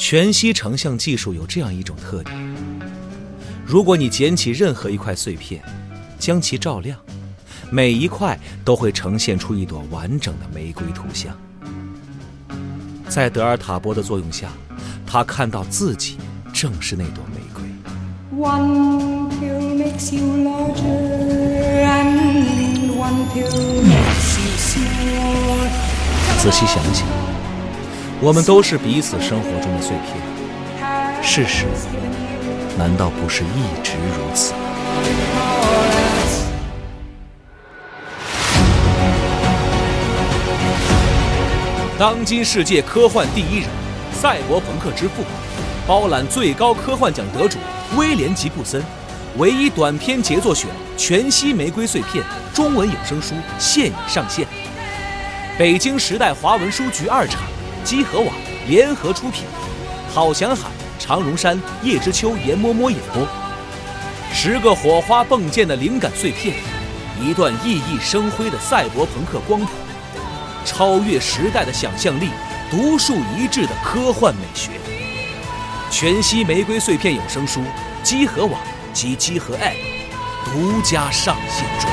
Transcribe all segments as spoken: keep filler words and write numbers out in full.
全息成像技术有这样一种特点，如果你捡起任何一块碎片，将其照亮，每一块都会呈现出一朵完整的玫瑰图像。在德尔塔波的作用下，他看到自己正是那朵玫瑰。One pill makes you larger, and one pill makes you smaller. 仔细想想，我们都是彼此生活中的碎片，事实难道不是一直如此？当今世界科幻第一人，赛博朋克之父，包揽最高科幻奖得主威廉·吉布森，唯一短篇杰作选《全息玫瑰碎片》中文有声书现已上线。北京时代华文书局二厂、积禾网联合出品，郝祥海、常荣山、叶知秋、严嬷嬷演播。十个火花迸溅的灵感碎片，一段熠熠生辉的赛博朋克光谱，超越时代的想象力，独树一帜的科幻美学。全息玫瑰碎片有声书，积禾网及积禾 App 独家上线中。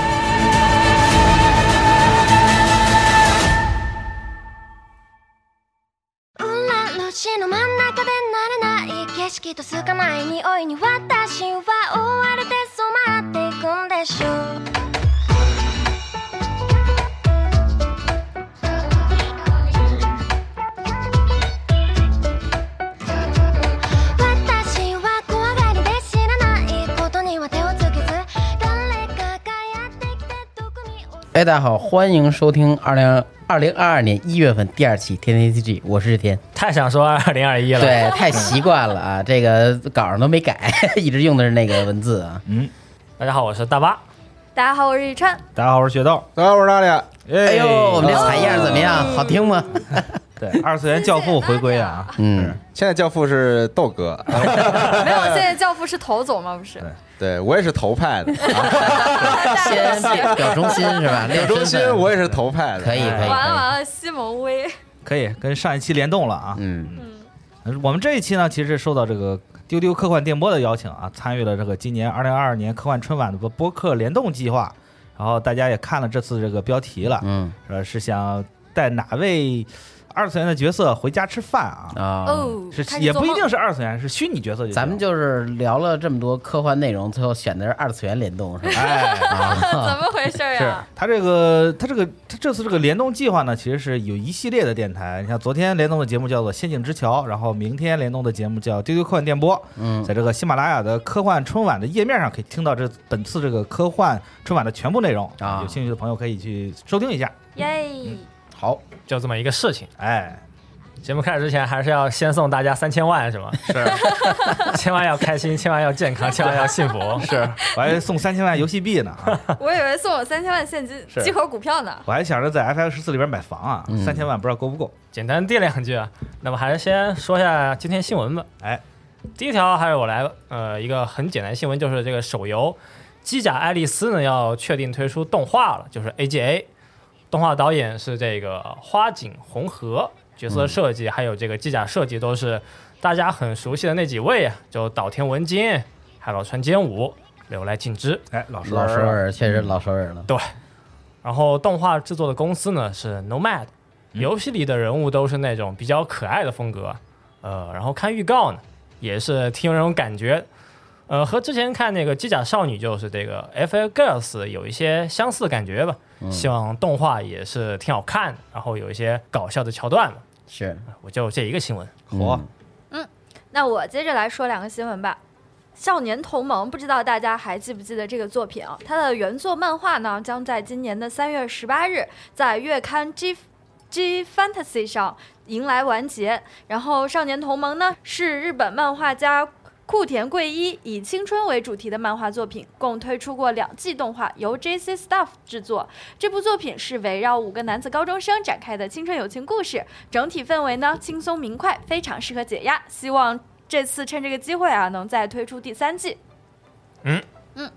哎，大家好，欢迎收听二零二零二二年一月份第二期天天 A C G， 我是日天。 太想说二零二一了， 对，太习惯了啊，这个稿上都没改，一直用的是那个文字啊。 嗯，大家好，我是大巴。 大家好，我是宇川。 大家好，我是雪豆。 大家好，我是大脸。 哎呦，我们这采样怎么样？好听吗？ 对，二次元教父回归啊！ 嗯， 现在教父是豆哥， 没有，现在教父是头总吗？不是。 对，我也是头派的， 先表忠心是吧？ 表忠心，我也是头派的， 可以可以。 完了完了，西蒙威可以跟上一期联动了啊！ 嗯嗯，我们这一期呢，其实是受到这个丢丢科幻电波的邀请啊，参与了这个今年二零二二年科幻春晚的播客联动计划。然后大家也看了这次这个标题了，嗯，说是想带哪位二次元的角色回家吃饭啊？ 啊、 哦， 是也不一定是二次元，是虚拟角色就。 咱们就是聊了这么多科幻内容，最后选的是二次元联动，是吧？ 哎， 啊、怎么回事呀、 啊？是他这个他这个他这次这个联动计划呢，其实是有一系列的电台。你像昨天联动的节目叫做《仙境之桥》，然后明天联动的节目叫《丢丢科幻电波》。嗯，在这个喜马拉雅的科幻春晚的页面上可以听到这本次这个科幻春晚的全部内容啊。有兴趣的朋友可以去收听一下。 耶、 嗯， 好，就这么一个事情。 哎。 节目开始之前，还是要先送大家三千万，是吗？ 是， 千万要开心，千万要健康，千万要幸福。 是，我还送三千万游戏币呢。 我以为送我三千万现金、集合股票呢。 我还想着在 F X 十四里边买房啊，嗯、三千万不知道够不够。 简单掂量句啊，那么还是先说一下今天新闻吧。 哎， 第一条还是我来，呃，一个很简单的新闻，就是这个手游《机甲爱丽丝》呢要确定推出动画了，就是 A G A， 动画导演是这个花井红河。角色设计还有这个机甲设计都是大家很熟悉的那几位啊，就岛田文金、海老川兼武、柳来敬之。 哎，老熟老熟人，确实老熟人了。 对，然后动画制作的公司呢是 Nomad，、嗯、游戏里的人物都是那种比较可爱的风格，呃，然后看预告呢也是挺有那种感觉，呃，和之前看那个机甲少女就是这个 F L Girls 有一些相似感觉吧。嗯、希望动画也是挺好看的，然后有一些搞笑的桥段嘛。 是， 我就这一个新闻。 火、 嗯，嗯，那我接着来说两个新闻吧。少年同盟，不知道大家还记不记得这个作品啊？它的原作漫画呢，将在今年的三月十八日在月刊 G G Fantasy 上迎来完结。然后，少年同盟呢是日本漫画家库田贵一以青春为主题的漫画作品，共推出过两季动画，由 J C Staff 制作。这部作品是围绕五个男子高中生展开的青春友情故事，整体氛围呢轻松明快，非常适合解压。希望这次趁这个机会啊，能再推出第三季。 嗯嗯。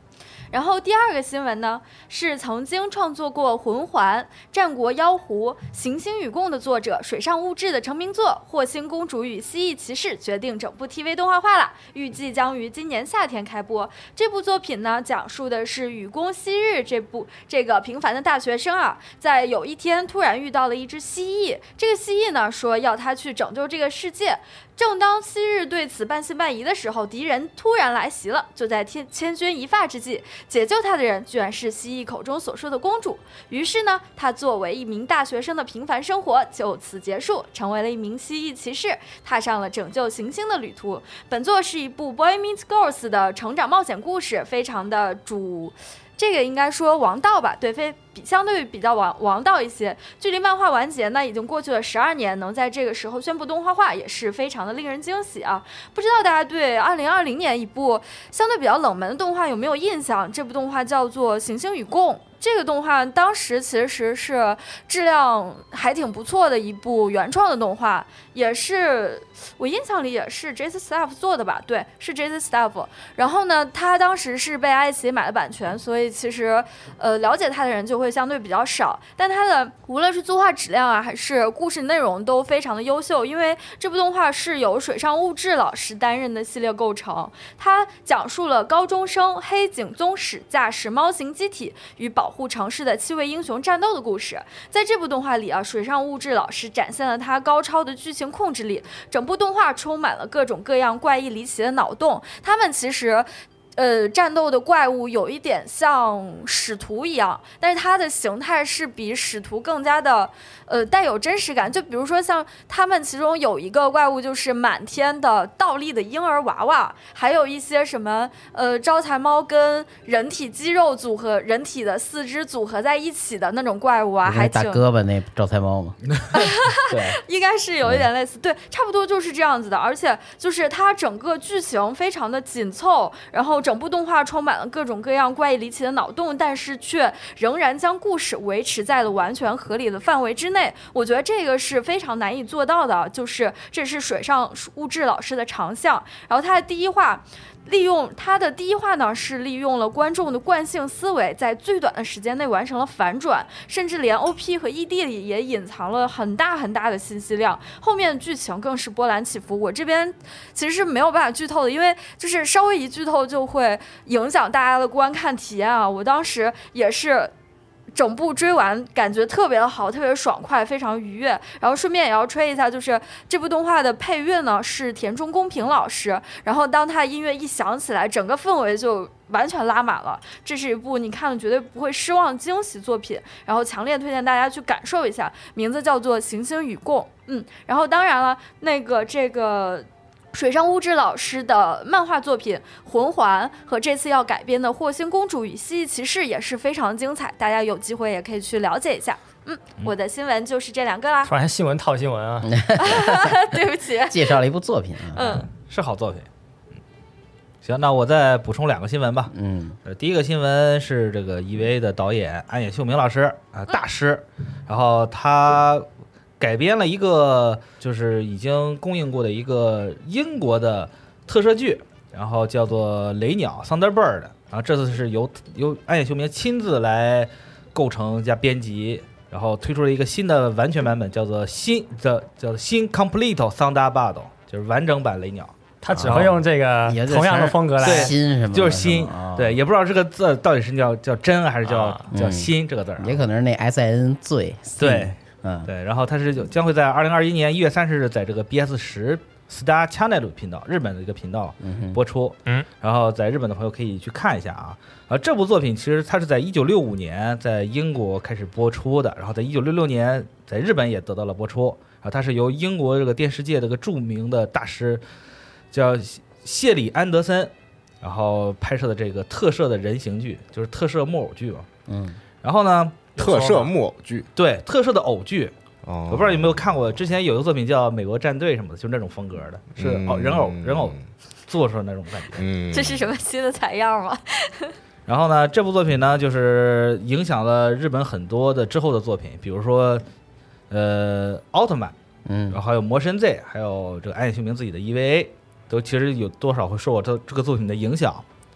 然后第二个新闻呢，是曾经创作过《魂环》《战国妖狐》《行星与共》的作者水上悟志的成名作《霍星公主与蜥蜴骑士》决定整部 T V 动画化了，预计将于今年夏天开播。这部作品呢，讲述的是雨宫昔日这部这个平凡的大学生啊，在有一天突然遇到了一只蜥蜴，这个蜥蜴呢说要他去拯救这个世界。正当昔日对此半信半疑的时候，敌人突然来袭了。就在千千钧一发之际，解救他的人居然是蜥蜴口中所说的公主。于是呢，他作为一名大学生的平凡生活就此结束，成为了一名蜥蜴骑士，踏上了拯救行星的旅途。本作是一部 Boy Meets Girls 的成长冒险故事，非常的主。这个应该说王道吧，对，非比相对于比较王王道一些。距离漫画完结呢，已经过去了十二年，能在这个时候宣布动画化，也是非常的令人惊喜啊！不知道大家对二零二零年一部相对比较冷门的动画有没有印象？这部动画叫做《行星与共》。这个动画当时其实是质量还挺不错的一部原创的动画，也是我印象里也是 J C Staff 做的吧？对，是 J C Staff。然后呢，他当时是被爱奇艺买了版权，所以其实呃了解他的人就会相对比较少。但他的无论是作画质量啊，还是故事内容都非常的优秀，因为这部动画是由水上悟志老师担任的系列构成。他讲述了高中生黑井宗史驾驶猫型机体与保护城市的七位英雄战斗的故事。在这部动画里啊，水上悟志老师展现了他高超的剧情控制力，整部动画充满了各种各样怪异离奇的脑洞。他们其实呃，战斗的怪物有一点像使徒一样，但是它的形态是比使徒更加的呃带有真实感。就比如说像他们其中有一个怪物就是满天的倒立的婴儿娃娃，还有一些什么呃招财猫跟人体肌肉组合、人体的四肢组合在一起的那种怪物啊，还挺大胳膊那招财猫嘛。对， 应该是有一点类似，对，差不多就是这样子的。而且就是它整个剧情非常的紧凑，然后整部动画充满了各种各样怪异离奇的脑洞，但是却仍然将故事维持在了完全合理的范围之内。我觉得这个是非常难以做到的，就是这是水上悟志老师的长项。然后他的第一话利用他的第一话呢，是利用了观众的惯性思维，在最短的时间内完成了反转，甚至连 O P 和 E D 里也隐藏了很大很大的信息量。后面的剧情更是波澜起伏，我这边其实是没有办法剧透的，因为就是稍微一剧透就会影响大家的观看体验啊。我当时也是整部追完感觉特别的好，特别爽快，非常愉悦。然后顺便也要吹一下，就是这部动画的配乐呢是田中公平老师，然后当他音乐一响起来，整个氛围就完全拉满了。这是一部你看了绝对不会失望惊喜作品，然后强烈推荐大家去感受一下，名字叫做《行星与共》。嗯，然后当然了，那个这个水上悟志老师的漫画作品《魂环》和这次要改编的《霍星公主与蜥蜴骑士》也是非常精彩，大家有机会也可以去了解一下。嗯，我的新闻就是这两个啦。 突然新闻套新闻啊！ 对不起， 介绍了一部作品啊。 嗯， 是好作品。行，那我再补充两个新闻吧。 嗯， 呃，第一个新闻是这个 E V A 的导演安野秀明老师啊、呃，大师，然后他改编了一个就是已经公映过的一个英国的特摄剧，然后叫做《雷鸟》 Thunderbird， 然后这次是由由安野秀明亲自来构成加编辑，然后推出了一个新的完全版本，叫做新叫叫做新 Complete Thunderbird， 就是完整版雷鸟。 他只会用这个同样的风格来， 对， 新什么就是新， 哦、 对，也不知道这个字到底是叫叫真还是叫、 啊、 叫新这个字、啊嗯，也可能是那 S I N 最， 对， 嗯， 对，然后它是将会在二零二一年一月三十日在这个 B S 十 Star Channel 频道，日本的一个频道播出， 嗯， 然后在日本的朋友可以去看一下啊。啊，这部作品其实它是在一九六五年在英国开始播出的，然后在一九六六年在日本也得到了播出，然后它是由英国这个电视界这个著名的大师叫谢里安德森，然后拍摄的这个特摄的人形剧，就是特摄木偶剧嘛。 嗯， 然后呢， 特摄木偶剧， 对，特摄的偶剧。 哦， 我不知道有没有看过，之前有一个作品叫《美国战队》什么的，就是那种风格的，是偶人偶人偶做出的那种感觉。 嗯， 这是什么新的采样吗？ 然后呢，这部作品呢，就是影响了日本很多的之后的作品，比如说，呃，奥特曼， 嗯， 然后还有魔神 Z， 还有这个安野秀明自己的 E V A。都其实有多少会受我这这个作品的影响，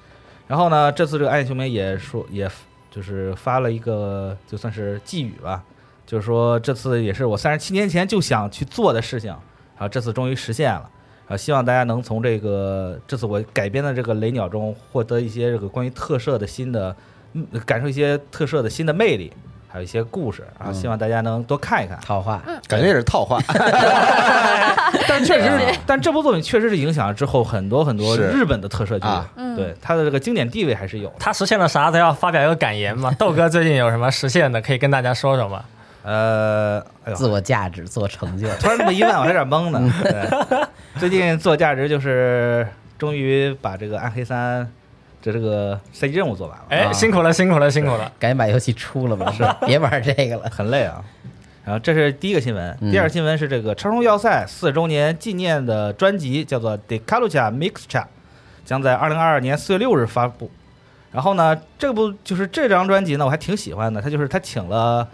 然后呢，这次这个暗夜雄美也说，也就是发了一个就算是寄语吧，就是说这次也是我三十七年前就想去做的事情，然后这次终于实现了。然后希望大家能从这个这次我改编的这个雷鸟中获得一些这个关于特摄的新的，感受一些特摄的新的魅力。还有一些故事，然后希望大家能多看一看。 套话， 感觉也是套话， 但确实，但这部作品确实是影响了之后很多很多是日本的特摄剧， 啊对它的这个经典地位还是有的。 他实现了啥？他要发表一个感言嘛？豆哥最近有什么实现的，可以跟大家说说吗？ 呃，哎呦， 自我价值、自我成就。 突然这么一问，我还有点懵呢。对最近自我价值就是终于把这个暗黑三这这个赛季任务做完了， 哎， 啊辛苦了，辛苦了，辛苦了！ 赶紧把游戏出了吧，是别玩这个了。 很累啊。然后这是第一个新闻， 嗯第二个新闻是这个超声要塞四周年纪念的专辑，叫做《Decalucha Mixture》，将在二零二二年四月六日发布。然后呢，这部就是这张专辑呢，我还挺喜欢的。他就是他请了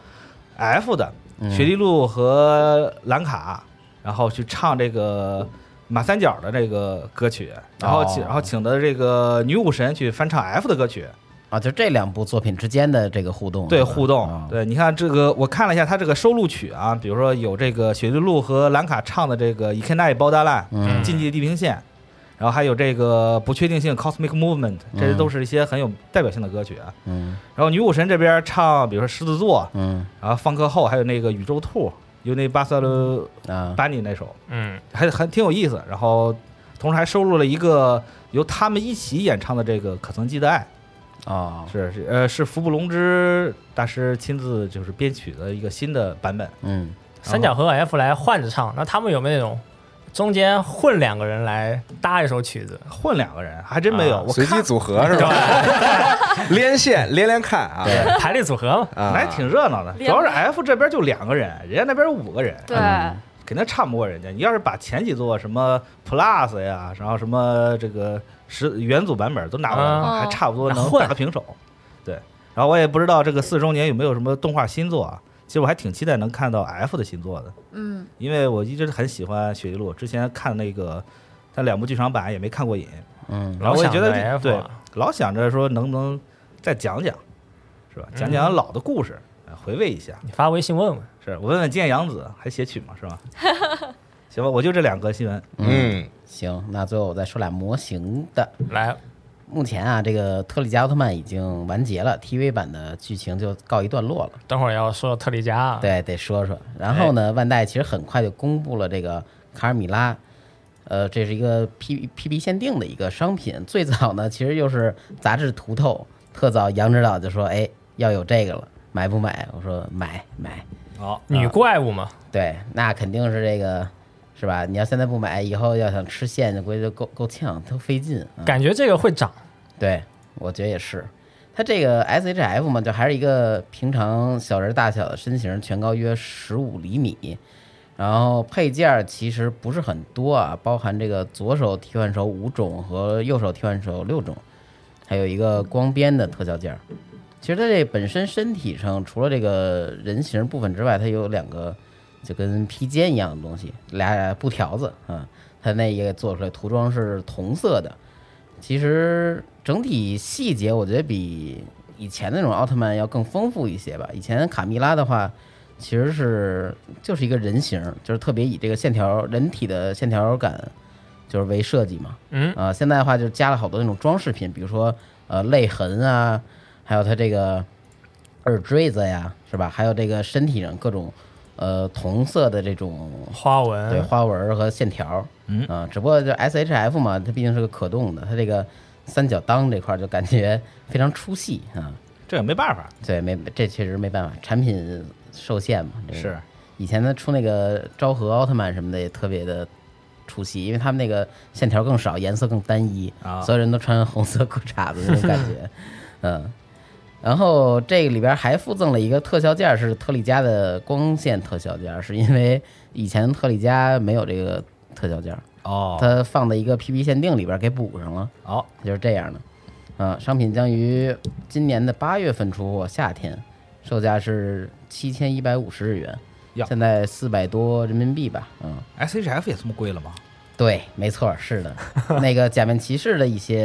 F 的嗯雪莉露和兰卡，然后去唱这个马三角的这个歌曲，然后请、 哦然后请的这个女武神去翻唱 F 的歌曲。 啊，就这两部作品之间的这个互动， 对是吧互动， 啊对，你看这个，我看了一下它这个收录曲啊，比如说有这个雪莉露和兰卡唱的这个《伊肯奈包达烂》 嗯禁忌的地平线，然后还有这个不确定性 Cosmic Movement， 这些都是一些很有代表性的歌曲啊。 嗯然后女武神这边唱，比如说狮子座， 嗯然后放课后还有那个宇宙兔，有那巴塞罗啊巴尼那首， 嗯， 还还挺有意思。然后同时还收录了一个由他们一起演唱的这个《可曾记得爱》。 哦是是呃是福布隆之大师亲自就是编曲的一个新的版本。 嗯三角和 F 来换着唱，那他们有没有那种中间混两个人来搭一首曲子？ 混两个人还真没有， 啊我看随机组合是吧？连线连连看啊， 对排列组合嘛？ 啊还挺热闹的。主要是 F 这边就两个人，人家那边五个人， 对， 嗯肯定唱不过人家。你要是把前几座什么 Plus 呀，然后什么这个十元祖版本都拿过来的话， 嗯还差不多能混打个平手。对，然后我也不知道这个四周年有没有什么动画新作啊。其实我还挺期待能看到 F 的新作的， 嗯， 因为我一直很喜欢雪莉露，之前看那个他两部剧场版也没看过瘾， 嗯然后我也觉得老想着 F 对啊， 老想着说能不能再讲讲，是吧？讲讲老的故事，呃回味一下。 你发微信问问。 是我问问金叶洋子还写曲吗？是吧？行吧，我就这两个新闻。 嗯， 行，那最后我再说俩模型的。 来， 目前啊，这个特利迦奥特曼已经完结了 ，T V 版的剧情就告一段落了。 等会儿要说特利迦啊， 对，得说说。然后呢，万代其实很快就公布了这个卡尔米拉，呃，这是一个 P P B 限定的一个商品。最早呢，其实又是杂志图透，特早杨指导就说，哎，要有这个了，买不买？我说买买。 好， 女怪物嘛， 对，那肯定是这个，是吧？你要现在不买，以后要想吃线，就估计就够够呛，都费劲。啊感觉这个会涨。 对，我觉得也是。它这个 S H F 嘛，就还是一个平常小人大小的身形，全高约十五厘米。然后配件其实不是很多啊，包含这个左手替换手五种和右手替换手六种，还有一个光边的特效件。其实它这本身身体上除了这个人形部分之外，它有两个就跟披肩一样的东西，俩布条子啊。它那一个做出来涂装是同色的。其实整体细节我觉得比以前那种奥特曼要更丰富一些吧。以前卡蜜拉的话，其实是就是一个人形，就是特别以这个线条人体的线条感就是为设计嘛。 嗯啊、现在的话就加了好多那种装饰品，比如说呃泪痕啊，还有它这个耳坠子呀，是吧？还有这个身体上各种呃同色的这种花纹， 对花纹和线条。 嗯啊，只不过就 S H F 嘛，它毕竟是个可动的，它这个三角裆这块就感觉非常出戏啊。 这也没办法， 对，没这确实没办法，产品受限嘛。这个是以前他出那个昭和奥特曼什么的也特别的出戏，因为他们那个线条更少，颜色更单一， 啊所有人都穿红色裤衩子那种感觉。嗯，然后这个里边还附赠了一个特效件，是特利迦的光线特效件，是因为以前特利迦没有这个特效件， 哦， 它放在一个 P B 限定里边给补上了， 好， 就是这样的。啊，商品将于今年的八月份出货，夏天，售价是七千一百五十日元呀， 现在四百多人民币吧。嗯， S H F 也这么贵了吗？ 对，没错，是的。那个假面骑士的一些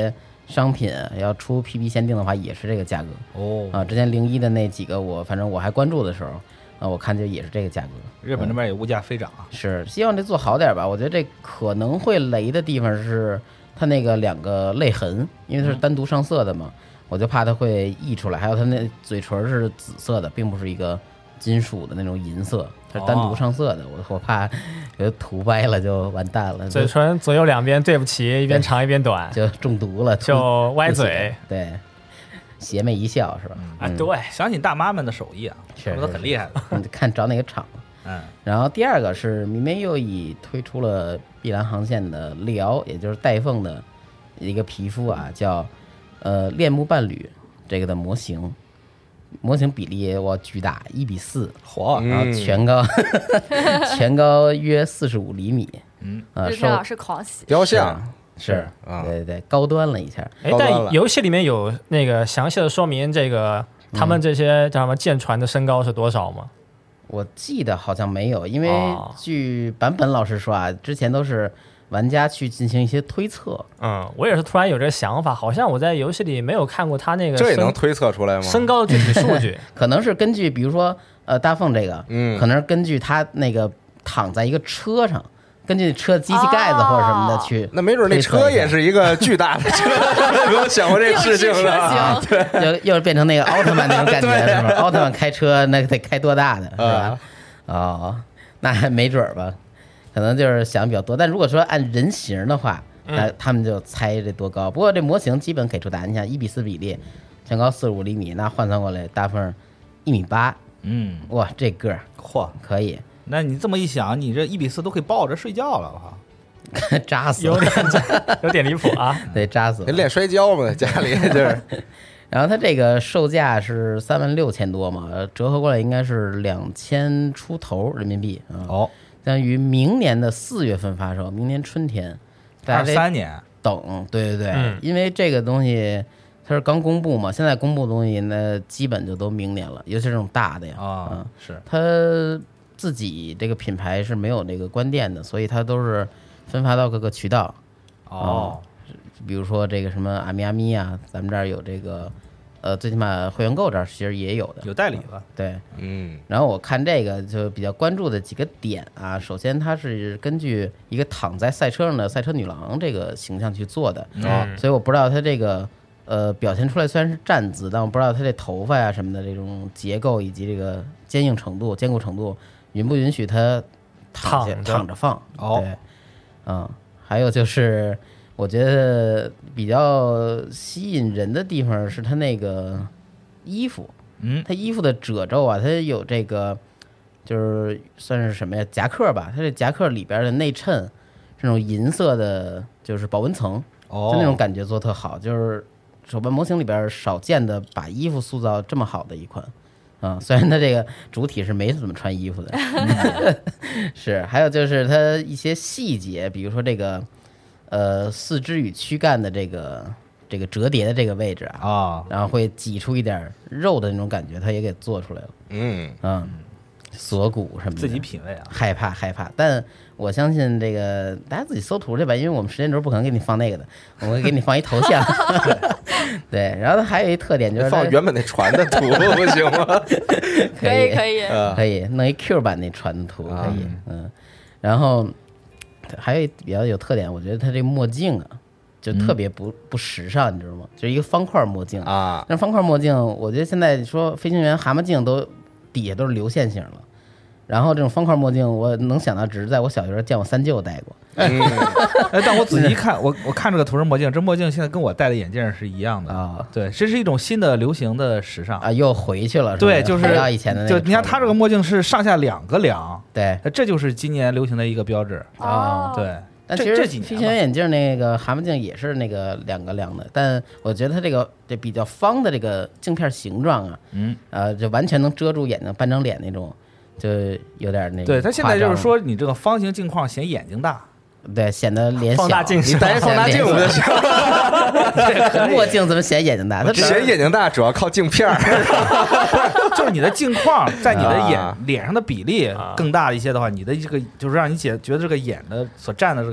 商品要出 P B 限定的话，也是这个价格哦啊。之前零一的那几个我反正我还关注的时候啊，我看就也是这个价格。 日本这边也物价飞涨啊， 是希望这做好点吧。我觉得这可能会雷的地方是它那个两个泪痕，因为它是单独上色的嘛，我就怕它会溢出来。还有它那嘴唇是紫色的，并不是一个金属的那种银色，它是单独上色的。我我怕给它涂歪了就完蛋了， 嘴唇左右两边对不齐，一边长一边短， 就中毒了， 就歪嘴。 对，邪魅一笑是吧？ 啊，对， 相信大妈们的手艺啊， 是他们都很厉害的。 你看找哪个厂。 嗯， 然后第二个是迷妹又以推出了碧蓝航线的疗，也就是带凤的一个皮肤啊，叫呃恋慕伴侣这个的模型，模型比例哇巨大，一比四， 嚯， 然后全高、嗯、全高约四十五厘米， 嗯， 呃， 日天老师狂喜， 雕像是， 啊， 对对对，高端了一下。 哎，但游戏里面有那个详细的说明，这个他们这些叫什么舰船的身高是多少吗？ 我记得好像没有，因为据版本老师说啊，之前都是玩家去进行一些推测。 嗯，我也是突然有这个想法，好像我在游戏里没有看过他那个， 这也能推测出来吗？ 身高的具体数据可能是根据，比如说呃大凤这个， 嗯， 可能是根据他那个躺在一个车上。根据车机器盖子或者什么的去、哦， 那没准那车也是一个巨大的车，没有想过这事情呢。对，又又变成那个奥特曼那种感觉是吧？奥特曼开车那得开多大的是吧？啊、哦，那还没准吧，可能就是想比较多。但如果说按人形的话，那他们就猜这多高。不过这模型基本给出答案，你想一比四比例，全高四十五厘米，那换算过来，大凤一米八， 嗯， 哇，这个儿嚯可以。 那你这么一想，你这一比四都可以抱着睡觉了，我靠，扎死了， 有点有点离谱啊！ 对，扎死了， 练摔跤嘛，家里就是。 然后它这个售价是三万六千多嘛，折合过来应该是两千出头人民币啊。 哦， 相当于明年的四月份发售，明年春天， 二三年等，对对对， 嗯、 因为这个东西它是刚公布嘛，现在公布的东西那基本就都明年了，尤其是这种大的呀啊、 嗯， 是它。自己这个品牌是没有这个关店的，所以它都是分发到各个渠道。 哦、 嗯，比如说这个什么阿咪阿咪啊，咱们这儿有这个，呃，最起码会员购这儿其实也有的， 有代理了。 嗯、对， 嗯。 然后我看这个就比较关注的几个点啊，首先它是根据一个躺在赛车上的赛车女郎这个形象去做的， 嗯， 所以我不知道它这个呃表现出来虽然是站姿，但我不知道它这头发呀、啊、什么的这种结构以及这个坚硬程度、坚固程度。允不允许他躺下躺着躺着放？ 哦， 对，嗯，还有就是，我觉得比较吸引人的地方是他那个衣服， 嗯， 他衣服的褶皱啊，它有这个，就是算是什么呀？夹克吧，它这夹克里边的内衬是那种银色的，就是保温层， 哦， 就那种感觉做特好，就是手办模型里边少见的把衣服塑造这么好的一款。啊、嗯，虽然它这个主体是没怎么穿衣服的，嗯、是，还有就是它一些细节，比如说这个，呃，四肢与躯干的这个这个折叠的这个位置啊， 哦、 然后会挤出一点肉的那种感觉，它也给做出来了， 嗯嗯，锁骨什么的， 自己品味啊， 害怕害怕，但我相信这个大家自己搜图去吧，因为我们时间轴不可能给你放那个的，我会给你放一头像。对，然后它还有一特点就是放原本那船的图不行吗？ 可以可以可以弄一 Q 版那船的图可以，嗯，然后还有一比较有特点，我觉得它这墨镜啊，就特别不不时尚，你知道吗？就是一个方块墨镜啊， 那方块墨镜，我觉得现在说飞行员蛤蟆镜都底下都是流线型了。然后这种方块墨镜，我能想到只是在我小学时候见我三舅戴过。 哎，但我仔细一看，我我看这个图式墨镜，这墨镜现在跟我戴的眼镜是一样的啊、哦。 对，这是一种新的流行的时尚啊，又回去了。 对，就是回到以前的那个。 就你看它这个墨镜是上下两个梁， 对， 这就是今年流行的一个标志啊、 哦。 对， 但其实飞行员眼镜那个蛤蟆镜也是那个两个梁的，但我觉得它这个这比较方的这个镜片形状啊， 嗯， 呃，就完全能遮住眼睛半张脸那种。就有点那个， 对他现在就是说，你这个方形镜框显眼睛大， 对，显得脸小。 放大镜， 你戴放大镜不就行？ 墨镜怎么显眼睛大？它显眼睛大主要靠镜片儿， 就是你的镜框在你的眼、啊、脸上的比例更大一些的话，你的这个就是让你觉觉得这个眼的所占的这个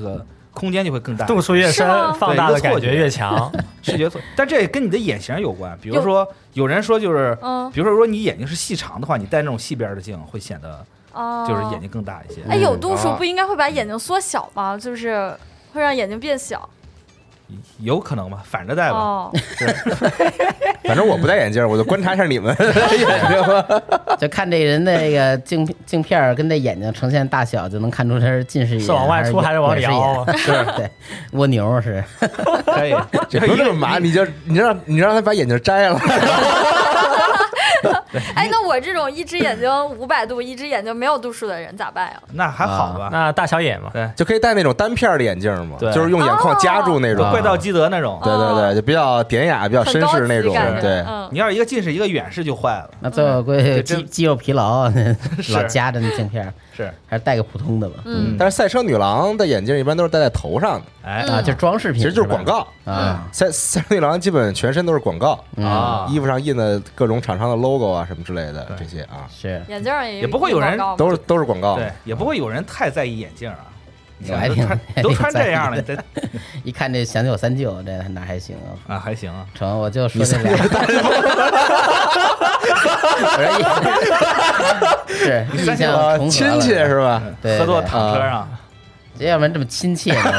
空间就会更大， 度数越深，放大的感觉越强， 视觉错。但这也跟你的眼型有关。比如说，有人说就是， 嗯， 比如说，如果你眼睛是细长的话，你戴那种细边的镜会显得，就是眼睛更大一些。 哎，有度数不应该会把眼睛缩小吗？就是会让眼睛变小。 有可能吧，反着戴吧。 哦， 反正我不戴眼镜，我就观察一下你们眼睛吧。 就看这人的这个镜镜片跟这眼睛呈现大小，就能看出他是近视眼是往外出还是往里凹。 是，对，蜗牛是。 可以， 这不是这么麻，你就你让你让他把眼镜摘了。 哎，那我这种一只眼睛五百度，一只眼睛没有度数的人咋办呀？ 那还好吧， 那大小眼嘛， 对， 就可以戴那种单片的眼镜嘛， 对， 就是用眼眶夹住那种， 怪盗基德那种。 对对对，就比较典雅、比较绅士那种。对， 你要是一个近视，一个远视就坏了。 那最后估计肌肌肉疲劳，老夹着那镜片， 是还是戴个普通的吧。 嗯， 但是赛车女郎的眼镜一般都是戴在头上的， 哎啊，就装饰品， 其实就是广告啊。 赛赛车女郎基本全身都是广告啊， 衣服上印的各种厂商的 logo 啊什么之类的这些啊， 是眼镜也也不会有人都是都是广告， 对，也不会有人太在意眼镜啊。 我还挺都穿这样了， 一看这想起我三舅，这哪还行啊？啊，还行啊。 成，我就说这俩。是印象重合， 亲切是吧？ 对， 合作躺车上， 这要不然这么亲切呢？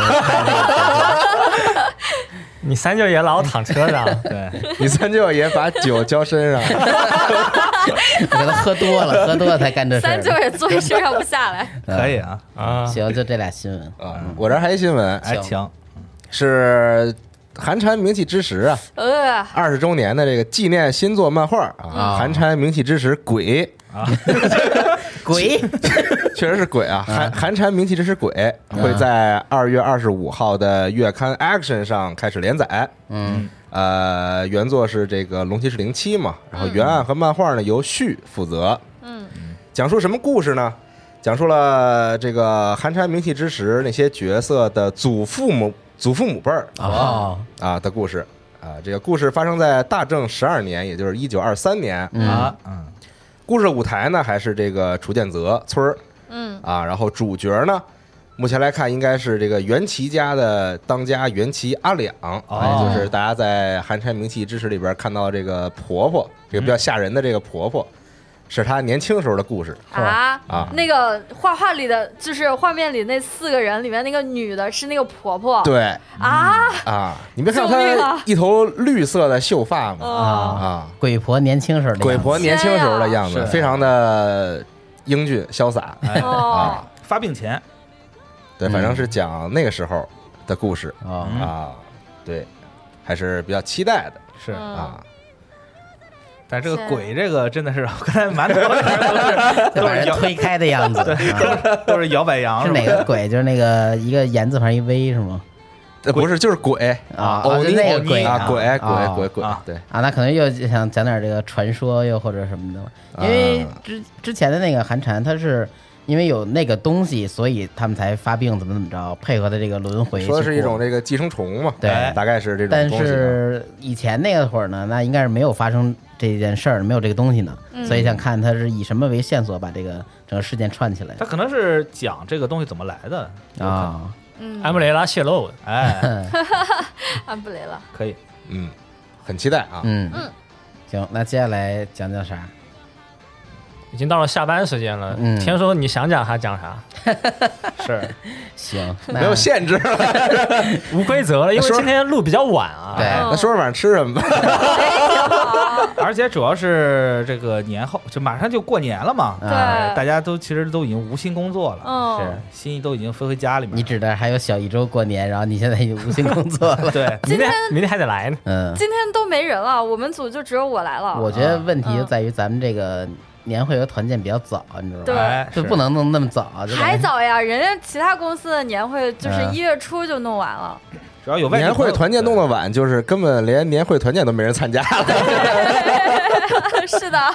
你三舅爷老躺车上， 对你三舅爷把酒浇身上， 我给他喝多了，喝多了才干这事。 三舅爷坐身上不下来， 可以啊啊！ 行，就这俩新闻啊。我这儿还一新闻， 还强， 是寒蝉鸣泣之时啊， 呃， 二十周年的这个纪念新作漫画啊，寒蝉鸣泣之时鬼啊， 鬼确实是鬼啊！寒寒蝉鸣泣之时鬼会在二月二十五号的月刊 Action 上开始连载。 嗯， 呃，原作是这个龙骑士零七嘛，然后原案和漫画呢由旭负责。 嗯， 讲述什么故事呢？讲述了这个寒蝉鸣泣之时那些角色的祖父母、祖父母辈儿啊啊的故事啊。这个故事发生在大正十二年，也就是一九二三年啊。嗯， 故事舞台呢还是这个楚建泽村儿。 嗯啊，然后主角呢，目前来看应该是这个袁齐家的当家袁齐阿两， 哦， 就是大家在寒蝉鸣泣之时里边看到这个婆婆，这个比较吓人的这个婆婆。是他年轻时候的故事啊啊！ 那个画画里的，就是画面里那四个人里面那个女的是那个婆婆， 对啊啊！你没看她一头绿色的秀发吗？ 啊啊！ 鬼婆年轻时候的鬼婆年轻时候的样子，非常的英俊潇洒啊！ 发病前， 对，反正是讲那个时候的故事啊， 对，还是比较期待的， 是啊。 但这个鬼，这个真的是，我刚才满头都是都是推开的样子， 都是摇摆羊。 是哪个鬼？就是那个一个言字旁一 V 是吗？ 不是，就是鬼啊， 欧尼那个鬼啊，鬼鬼鬼鬼，对啊，那可能又想讲点这个传说，又或者什么的，因为之之前的那个寒蝉，它是。因为有那个东西，所以他们才发病，怎么怎么着，配合的这个轮回。 说的是一种这个寄生虫嘛， 对， 大概是这种。 但是以前那个会儿呢，那应该是没有发生这件事儿，没有这个东西呢， 嗯、 所以想看他是以什么为线索把这个整个事件串起来。 他可能是讲这个东西怎么来的啊， 嗯， 安布雷拉泄露的， 哎， 安布雷拉可以， 嗯，很期待啊， 嗯嗯，行，那接下来讲讲啥？ 已经到了下班时间了， 嗯， 天说你想讲啥讲啥， 是行， 没有限制了， 无规则了，因为今天录比较晚啊。 对， 那说说晚上吃什么吧。 而且主要是这个年后，就马上就过年了嘛， 对， 大家都其实都已经无心工作了， 嗯， 是心意都已经飞回家里面。 你指的还有小一周过年，然后你现在已经无心工作了， 对， 明天明天还得来呢。 嗯， 今天都没人了，我们组就只有我来了。 我觉得问题就在于咱们这个。年会和团建比较早，你知道吗？ 对， 就不能弄那么早， 还早呀！人家其他公司的年会就是一月初就弄完了。 主要有年会团建弄得晚，就是根本连年会团建都没人参加了。 是的，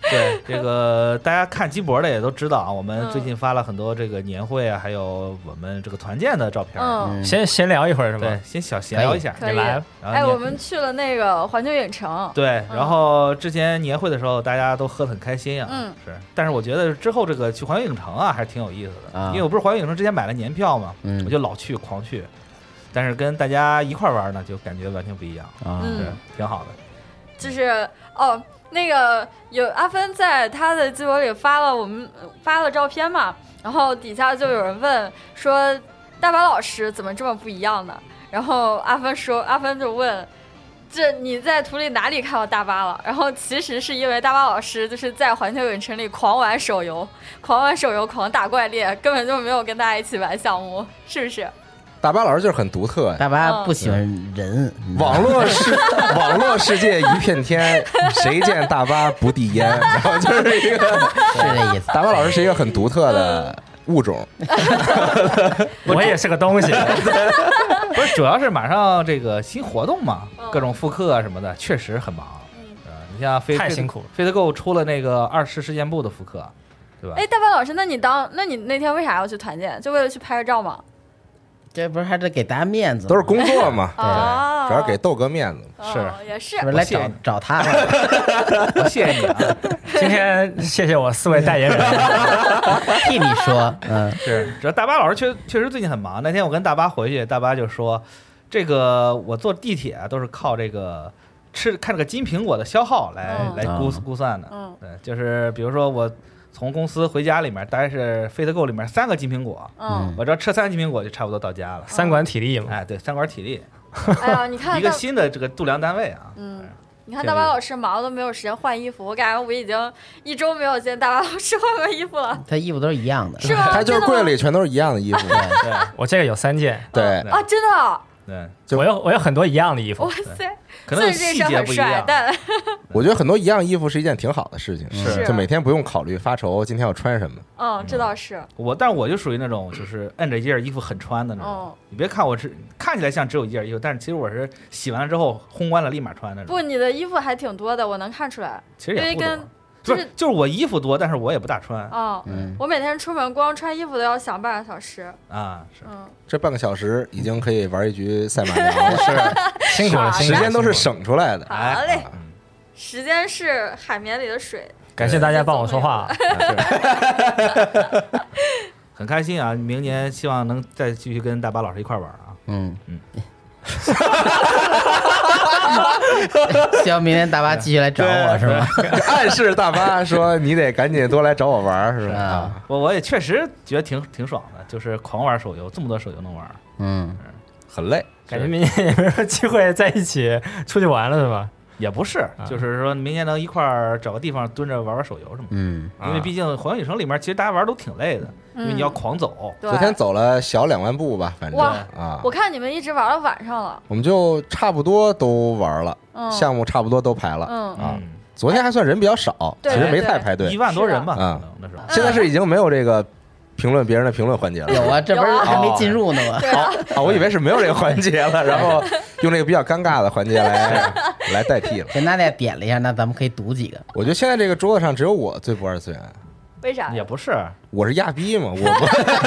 对这个大家看鸡博的也都知道啊，我们最近发了很多这个年会啊，还有我们这个团建的照片。 嗯， 先闲聊一会儿是对吧？， 先小闲聊一下。 可以。 你来了哎， 然后你我们去了那个环球影城。 对，然后之前年会的时候，大家都喝得很开心啊。 嗯， 是。但是我觉得之后这个去环球影城啊，还是挺有意思的， 啊因为我不是环球影城之前买了年票嘛， 嗯我就老去狂去，但是跟大家一块玩呢，就感觉完全不一样， 啊， 嗯是挺好的。 就是哦，那个有阿芬在他的微博里发了我们发了照片嘛，然后底下就有人问说大巴老师怎么这么不一样呢？然后阿芬说，阿芬就问。这你在图里哪里看到大巴了？然后其实是因为大巴老师就是在环球影城里狂玩手游，狂玩手游，狂打怪猎，根本就没有跟大家一起玩项目，是不是？ 大巴老师就是很独特呀。 大巴不喜欢人， 网络世网络世界一片天，谁见大巴不递烟？然后就是一个是这意思。 大巴老师是一个很独特的物种。 我也是个东西。 不是，主要是马上这个新活动嘛， 嗯各种复刻啊什么的，确实很忙。 嗯呃，你像飞太辛苦了飞得购出了那个二十事件部的复刻，对吧？ 哎，大巴老师，那你当那你那天为啥要去团建？就为了去拍个照吗？ 这不是还得给大家面子吗？ 都是工作嘛， 啊， 主要给豆哥面子。 是哦也是是不是来找谢谢你找他了？ 我谢谢你啊， 今天谢谢我四位代言人。 替你说，嗯， 是，主要大巴老师确确实最近很忙。那天我跟大巴回去，大巴就说，这个我坐地铁啊都是靠这个吃看这个金苹果的消耗来、 嗯来估啊估算的。 嗯对，就是比如说我从公司回家里面，大概是飞得购里面三个金苹果， 嗯， 我只要吃三个金苹果就差不多到家了。 三管体力嘛， 哎，对，三管体力， 哎呀，你看一个大新的这个度量单位啊。 嗯，你看大巴老师忙都没有时间换衣服，我感觉我已经一周没有见大巴老师换过衣服了， 他衣服都是一样的， 是吗？ 他就是真的吗柜里全都是一样的衣服。 对我这个有三件， 对， 啊，真的， 对， 就我有我有很多一样的衣服哇。塞， 可能有细自己这身很节不一样，。 帅但我觉得很多一样衣服是一件挺好的事情， 是就每天不用考虑发愁今天要穿什么。 嗯，这倒是， 我，但是我就属于那种就是摁着一件衣服很穿的那种。 嗯， 你别看我是看起来像只有一件衣服，但是其实我是洗完了之后烘干了立马穿那种。 不，你的衣服还挺多的，我能看出来， 其实也不多因为跟， 不就是是就是我衣服多，但是我也不大穿哦， 嗯， 我每天出门光穿衣服都要想半个小时， 啊。是， 嗯， 这半个小时已经可以玩一局赛马娘了， 是， 辛苦了， 是时辛苦了间都是省出来的。 哎好嘞， 嗯时间是海绵里的水， 感谢大家帮我说话。 是，很开心啊！明年希望能再继续跟大巴老师一块玩啊。 嗯嗯嗯。希望明天大巴继续来找我，是吧？ 暗示大巴说你得赶紧多来找我玩，是吧？ 啊， 我我也确实觉得挺挺爽的，就是狂玩手游，这么多手游能玩。 嗯， 很累。 感觉明年也没有机会在一起出去玩了，是吧？ 也不是，就是说明年能一块儿找个地方蹲着玩玩手游什么的。 嗯， 因为毕竟环球影城里面其实大家玩都挺累的，因为你要狂走。 对昨天走了小两万步吧，反正哇啊， 我看你们一直玩到晚上了， 我们就差不多都玩了， 嗯， 项目差不多都排了。 嗯， 啊嗯， 昨天还算人比较少， 对其实没对太排队一。万多人吧， 是的啊可能那时候。 现在是已经没有这个评论别人的评论环节了。 有啊，这不是有啊还没进入呢吗？ 对啊， 啊，我以为是没有这个环节了，然后用这个比较尴尬的环节来来代替了。 跟大家点了一下，那咱们可以读几个。 我觉得现在这个桌子上只有我最不二次元， 为啥？ 也不是， 我是亚逼嘛，我不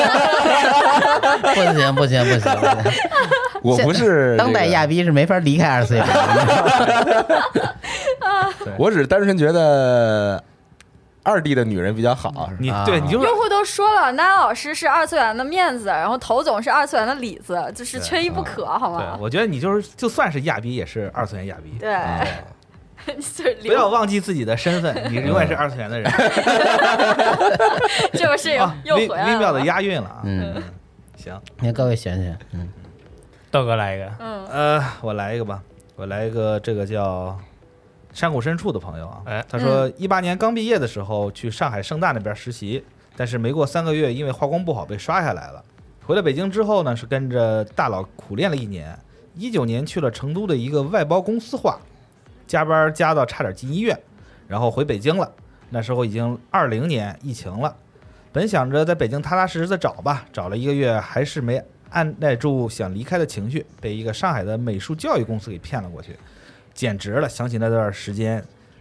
不行不行不行，不行我不是当代亚逼， 逼是没法离开二次元的。 我只是单纯觉得二 D 的女人比较好。 你啊对你就是用户都说了，娜老师是二次元的面子，然后头总是二次元的里子，就是对缺一不可，好对， 吗？ 我觉得你就是就算是亚逼，也是二次元亚逼。 对，就是不要忘记自己的身份，你永远是二次元的人。 这个是又啊，微又回来了， 微妙的押韵了啊。 嗯， 行， 那各位选选，嗯， 豆哥来一个， 嗯呃，我来一个吧，我来一个这个叫山谷深处的朋友啊哎， 他说一八年刚毕业的时候去上海盛大那边实习，但是没过三个月，因为化工不好被刷下来了。回了北京之后呢，是跟着大佬苦练了一年。一九年去了成都的一个外包公司化，加班加到差点进医院，然后回北京了。那时候已经二零年疫情了，本想着在北京踏踏实实的找吧，找了一个月还是没按耐住想离开的情绪，被一个上海的美术教育公司给骗了过去。简直了！想起那段时间，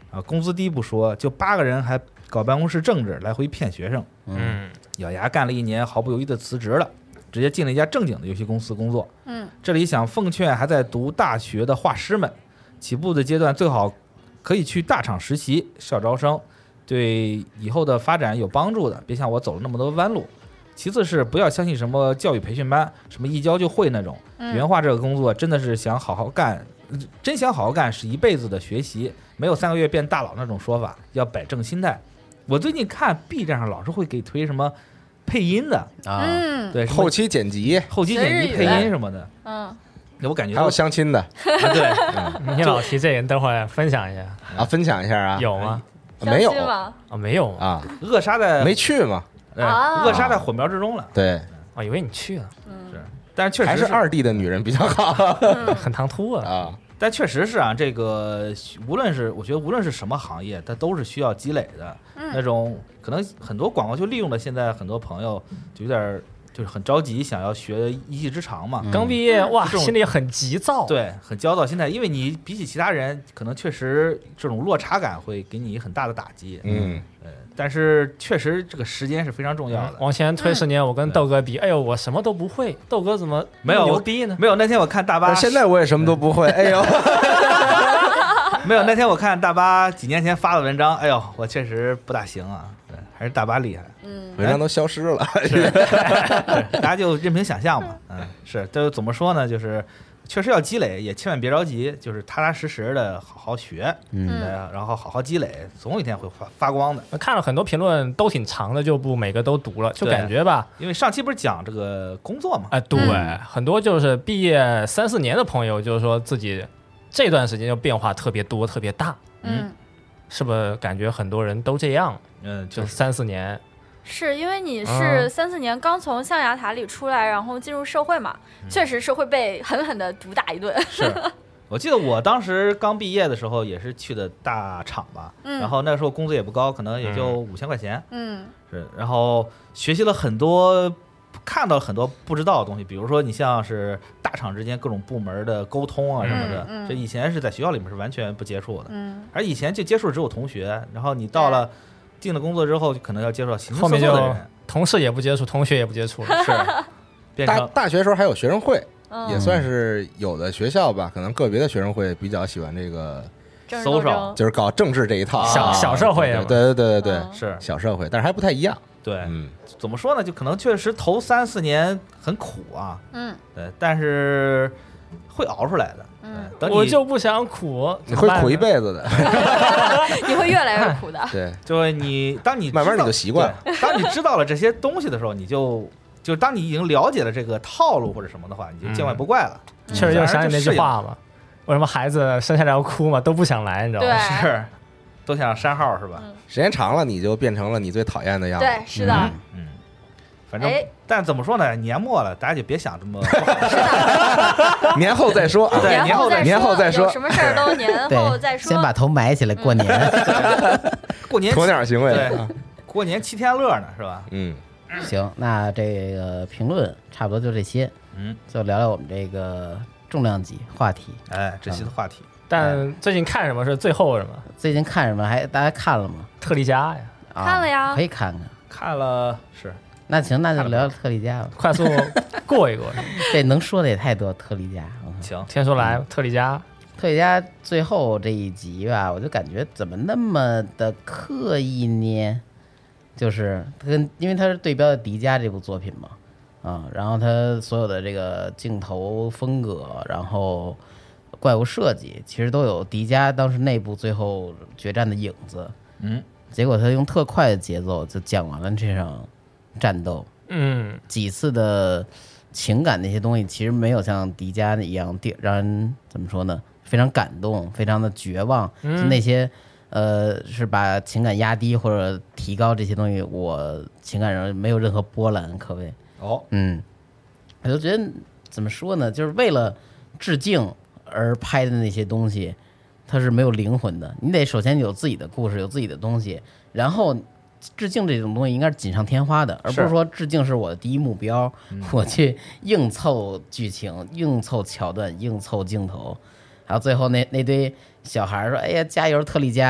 啊，工资低不说，就八个人还搞办公室政治，来回骗学生， 嗯， 咬牙干了一年，毫不犹豫的辞职了，直接进了一家正经的游戏公司工作。 嗯， 这里想奉劝还在读大学的画师们，起步的阶段最好可以去大厂实习，校招生，对以后的发展有帮助的，别像我走了那么多弯路。其次是不要相信什么教育培训班，什么一教就会那种。 嗯原画这个工作真的是想好好干，真想好好干是一辈子的学习，没有三个月变大佬那种说法，要摆正心态。我最近看 B 站上老是会给推什么配音的， 啊， 嗯对，什么后期剪辑， 后期剪辑配音什么的， 嗯， 我感觉还有相亲的啊，对， 你老提这个，你等会儿分享一下， 啊，分享一下啊， 有吗？ 没有相亲吗？ 啊，没有啊， 啊？ 扼杀在没去嘛？ 对啊扼杀在火苗之中了。 对， 我以为你去了， 是，但是确实还是二 D 的女人比较好很唐突啊。 啊。 但确实是啊，这个无论是我觉得无论是什么行业，它都是需要积累的。 嗯那种可能很多广告就利用了现在很多朋友就有点就是很着急想要学一技之长嘛， 刚毕业哇， 这种心里很急躁。， 对，很焦躁心态，因为你比起其他人，可能确实这种落差感会给你很大的打击。 嗯， 呃，但是确实这个时间是非常重要的。 往前推十年，我跟豆哥比，哎呦，我什么都不会，豆哥怎么没有牛逼呢？ 没有，那天我看大巴但，现在我也什么都不会。哎呦， 没有那天我看大巴几年前发的文章，哎呦，我确实不大行啊，对，还是大巴厉害。 嗯文章都消失了。 大家就任凭想象嘛，嗯，是，都怎么说呢？就是确实要积累，也千万别着急，就是踏踏实实的好好学， 嗯呃然后好好积累，总有一天会发发光的。 看了很多评论都挺长的，就不每个都读了，就对感觉吧， 因为上期不是讲这个工作嘛， 哎，对， 嗯很多就是毕业三四年的朋友，就是说自己这段时间就变化特别多、特别大， 嗯， 是不是？感觉很多人都这样， 嗯， 就就是是三四年， 是因为你啊是三四年刚从象牙塔里出来，然后进入社会嘛，确实是会被狠狠的毒打一顿。 是。我记得我当时刚毕业的时候也是去的大厂吧， 嗯然后那时候工资也不高，可能也就五千块钱， 嗯是，然后学习了很多，看到很多不知道的东西，比如说你像是大厂之间各种部门的沟通啊什么的， 嗯嗯这以前是在学校里面是完全不接触的， 嗯而以前就接触的只有同学，然后你到了进了工作之后，就可能要接触到形形后面就色色的人， 同事也不接触，同学也不接触了。 是变大成大学时候还有学生会， 嗯， 也算是有的学校吧，可能个别的学生会比较喜欢这个， 政治斗 social 争就是搞政治这一套。 小啊小社会啊对对对对对嗯对， 是小社会，但是还不太一样。 对， 嗯， 怎么说呢？就可能确实头三四年很苦啊， 嗯对，但是会熬出来的。 嗯对，等你我就不想苦， 你会苦一子。 辈子的。 你会越来越苦的。 对， 就是你当你慢慢知道你就习惯了。 对当你知道了这些东西的时候，你就就当你已经了解了这个套路或者什么的话，你就见怪不怪了。 确实就想起那句自然话嘛，为什么孩子生下来要哭嘛，都不想来，你知道吗？ 对是都想删号是吧？ 时间长了，你就变成了你最讨厌的样子。 对，是的， 嗯，反正哎但怎么说呢？年末了，大家就别想这么不好年后再说。 对年后再年后再说有什么事儿都年后再对， 说。 先把头埋起来过年。 过年鸵鸟行为。 对啊过年七天乐呢是吧？ 嗯， 行，那这个评论差不多就这些， 嗯， 就聊聊我们这个重量级话题。 哎，这期的话题但最近看什么是最后什么？ 最近看什么？还大家看了吗？ 特利迦呀， 啊看了呀可以看看。 看了是那行，那就聊聊特利迦吧。 快速过一过。 这能说的也太多，特利迦。嗯行， 先说来特利迦， 特利迦最后这一集吧，我就感觉怎么那么的刻意呢？就是跟因为它是对标的《迪迦》这部作品嘛，啊，然后它所有的这个镜头风格，然后怪物设计，其实都有迪迦当时内部最后决战的影子。 嗯， 结果他用特快的节奏就讲完了这场战斗， 嗯， 几次的情感那些东西，其实没有像迪迦一样让让人怎么说呢？非常感动，非常的绝望。 嗯就那些呃，是把情感压低或者提高这些东西，我情感上没有任何波澜可谓。 哦， 嗯，我就觉得怎么说呢？就是为了致敬而拍的那些东西，它是没有灵魂的。你得首先有自己的故事，有自己的东西，然后致敬这种东西应该是锦上添花的，而不是说致敬是我的第一目标，我去硬凑剧情、硬凑桥段、硬凑镜头，然后最后那那堆小孩说：“哎呀，加油，特利迦！”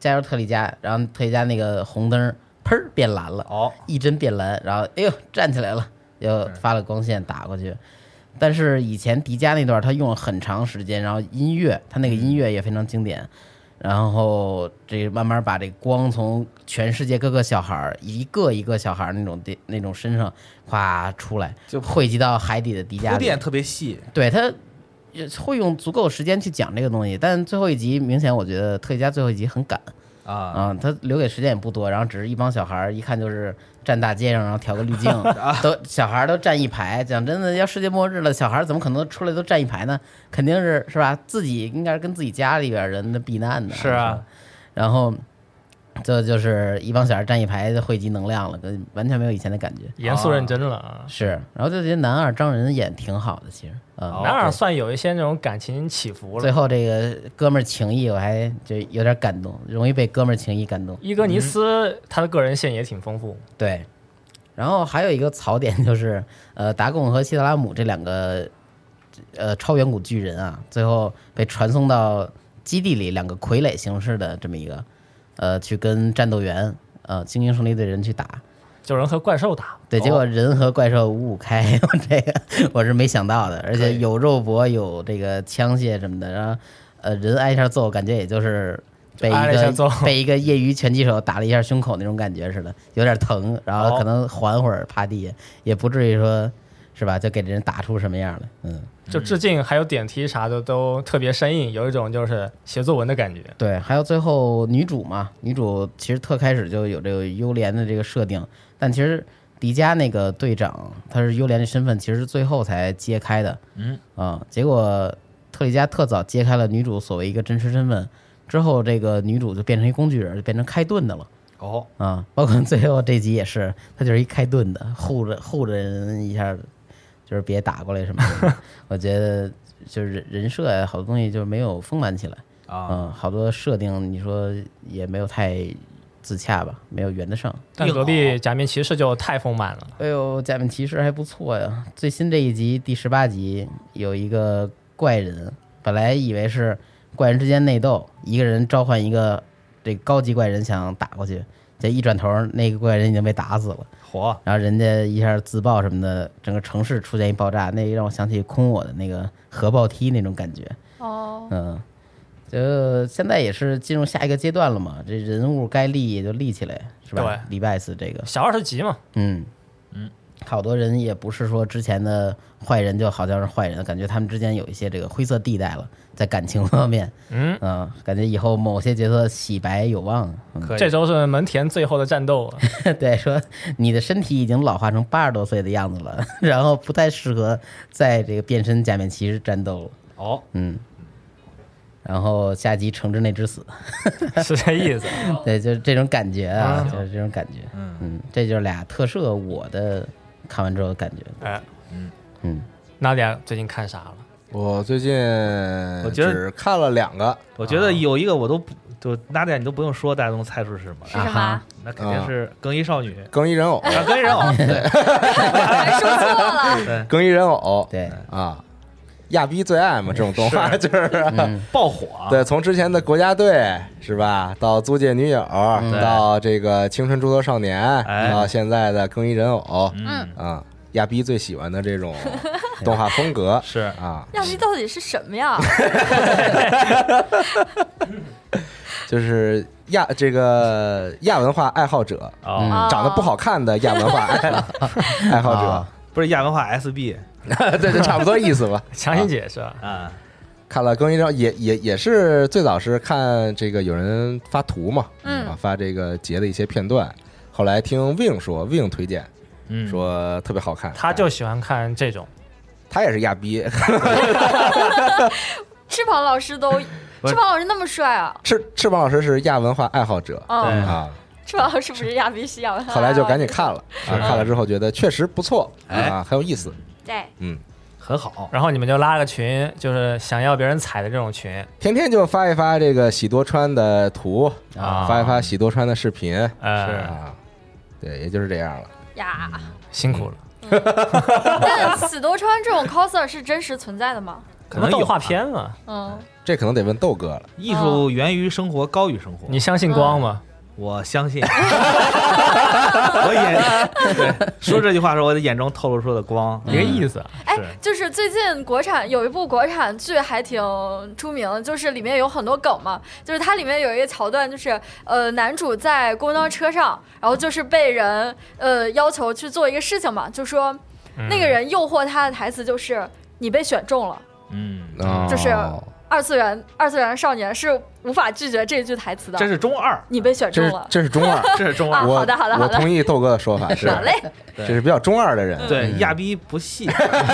加油特利迦，然后特利迦那个红灯砰变蓝了， 哦， 一帧变蓝，然后哎呦站起来了，又发了光线打过去。但是以前迪迦那段他用了很长时间，然后音乐他那个音乐也非常经典，然后这慢慢把这光从全世界各个小孩一个一个小孩那种那种身上哗出来， 就汇集到海底的迪迦里。 铺垫特别细， 对他会用足够时间去讲这个东西，但最后一集明显我觉得特利迦最后一集很赶啊啊，他留给时间也不多，然后只是一帮小孩一看就是站大街上，然后调个滤镜，都小孩都站一排。讲真的，要世界末日了，小孩怎么可能出来都站一排呢？肯定是是吧？自己应该是跟自己家里边人的避难的。 是啊， 然后这就是一帮小孩站一排汇集能量了，跟完全没有以前的感觉。 严肃认真了啊。 是，然后就觉得男二张仁演挺好的，其实啊， 男二算有一些那种感情起伏了。 最后这个哥们儿情谊，我还就有点感动，容易被哥们儿情谊感动。 伊戈尼斯他的个人线也挺丰富。 对，然后还有一个槽点就是，呃，达贡和希特拉姆这两个呃超远古巨人啊，最后被传送到基地里，两个傀儡形式的这么一个，呃，去跟战斗员呃精英胜利队人去打。 就人和怪兽打， 对，结果人和怪兽五五开，这个我是没想到的，而且有肉搏，有这个枪械什么的，然后呃，人挨一下揍，感觉也就是被一个被一个业余拳击手打了一下胸口那种感觉似的，有点疼，然后可能缓会儿趴地，也不至于说是吧，就给人打出什么样了，嗯。 就致敬还有点题啥的都特别生硬，有一种就是写作文的感觉。 对，还有最后女主嘛，女主其实特开始就有这个优莲的这个设定，但其实迪迦那个队长他是优莲的身份，其实是最后才揭开的。嗯啊，结果特利迦特早揭开了女主所谓一个真实身份，之后这个女主就变成一工具人，就变成开盾的了。 哦啊，包括最后这集也是，他就是一开盾的，护着护着人一下。就是别打过来什么的，我觉得就是人设呀，好多东西就没有丰满起来啊、嗯，好多设定你说也没有太自洽吧，没有圆得上。 但隔壁假面骑士就太丰满了。 哎呦，假面骑士还不错呀！最新这一集第十八集有一个怪人，本来以为是怪人之间内斗，一个人召唤一个这高级怪人想打过去，这一转头那个怪人已经被打死了。 火， 然后人家一下自爆什么的，整个城市出现一爆炸，那让我想起空我的那个核爆梯那种感觉。 哦， 嗯，就现在也是进入下一个阶段了嘛，这人物该立也就立起来，是吧？ 对， 礼拜四这个小二十集嘛， 嗯嗯，好多人也不是说之前的坏人就好像是坏人，感觉他们之间有一些这个灰色地带了，在感情方面， 嗯嗯，感觉以后某些角色洗白有望。嗯、 这周是门田最后的战斗， 对，说你的身体已经老化成八十多岁的样子了，然后不太适合在这个变身假面骑士战斗了。 哦， 嗯。然后下集惩治那只死， 是这意思。 对，就是这种感觉啊，就是这种感觉。嗯嗯，这就是俩特摄，我的看完之后的感觉。 哎， 嗯嗯， 那俩最近看啥了？ 我最近我觉得只看了两个， 我觉得有一个我都不就那点你都不用说，大家都能猜出是什么。 是什么？ 那肯定是更衣少女、 更衣人偶、 啊，更衣人偶，对， 还说错了， 对， 更衣人偶， 对啊。亚逼最爱嘛，这种动画是就是、 嗯、 爆火。 对，从之前的国家队是吧，到租借女友， 嗯、 到这个青春猪头少年， 哎、 到现在的更衣人偶， 嗯啊，亚逼最喜欢的这种动画风格是啊。 亚逼到底是什么呀？ 就是亚这个亚文化爱好者， 哦、 长得不好看的亚文化爱, 爱好者， 哦、不是亚文化 S B。 对，就差不多意思吧。 强行解释啊， 看了更衣人也也也是最早是看这个有人发图嘛， 嗯啊，发这个截的一些片段，后来听 Wing 说 Wing 推荐， 嗯， 说特别好看， 他就喜欢看这种， 他也是亚逼。 翅膀老师都，翅膀老师那么帅啊！ 翅翅膀老师是亚文化爱好者， 哦、 对啊。 翅膀老师不是亚逼，是亚文化。 后来就赶紧看了啊，看了之后觉得确实不错啊，很有意思。 对， 嗯， 很好。 然后你们就拉个群，就是想要别人踩的这种群， 天天就发一发这个喜多川的图啊， 发一发喜多川的视频， 呃、 是啊，对，也就是这样了。 呀， 辛苦了。 嗯、但喜多川这种 coser 是真实存在的吗？ 可能有动画片嘛。 嗯， 这可能得问豆哥了。 艺术源于生活，高于生活。 你相信光吗？ 我相信，我眼对说这句话的时候，我的眼中透露出的光， 一个意思。 哎，就是最近国产有一部国产剧还挺出名的，就是里面有很多梗嘛，就是它里面有一个桥段，就是呃男主在公交车上，然后就是被人呃要求去做一个事情嘛，就说那个人诱惑他的台词就是你被选中了， 嗯， 哦就是二次元二次元少年是无法拒绝这句台词的。 这是中二， 你被选中了， 这是这是中二， 这是中二。 啊我好的好的好的我同意豆哥的说法，是好嘞， 这是比较中二的人。 对，亚逼不屑，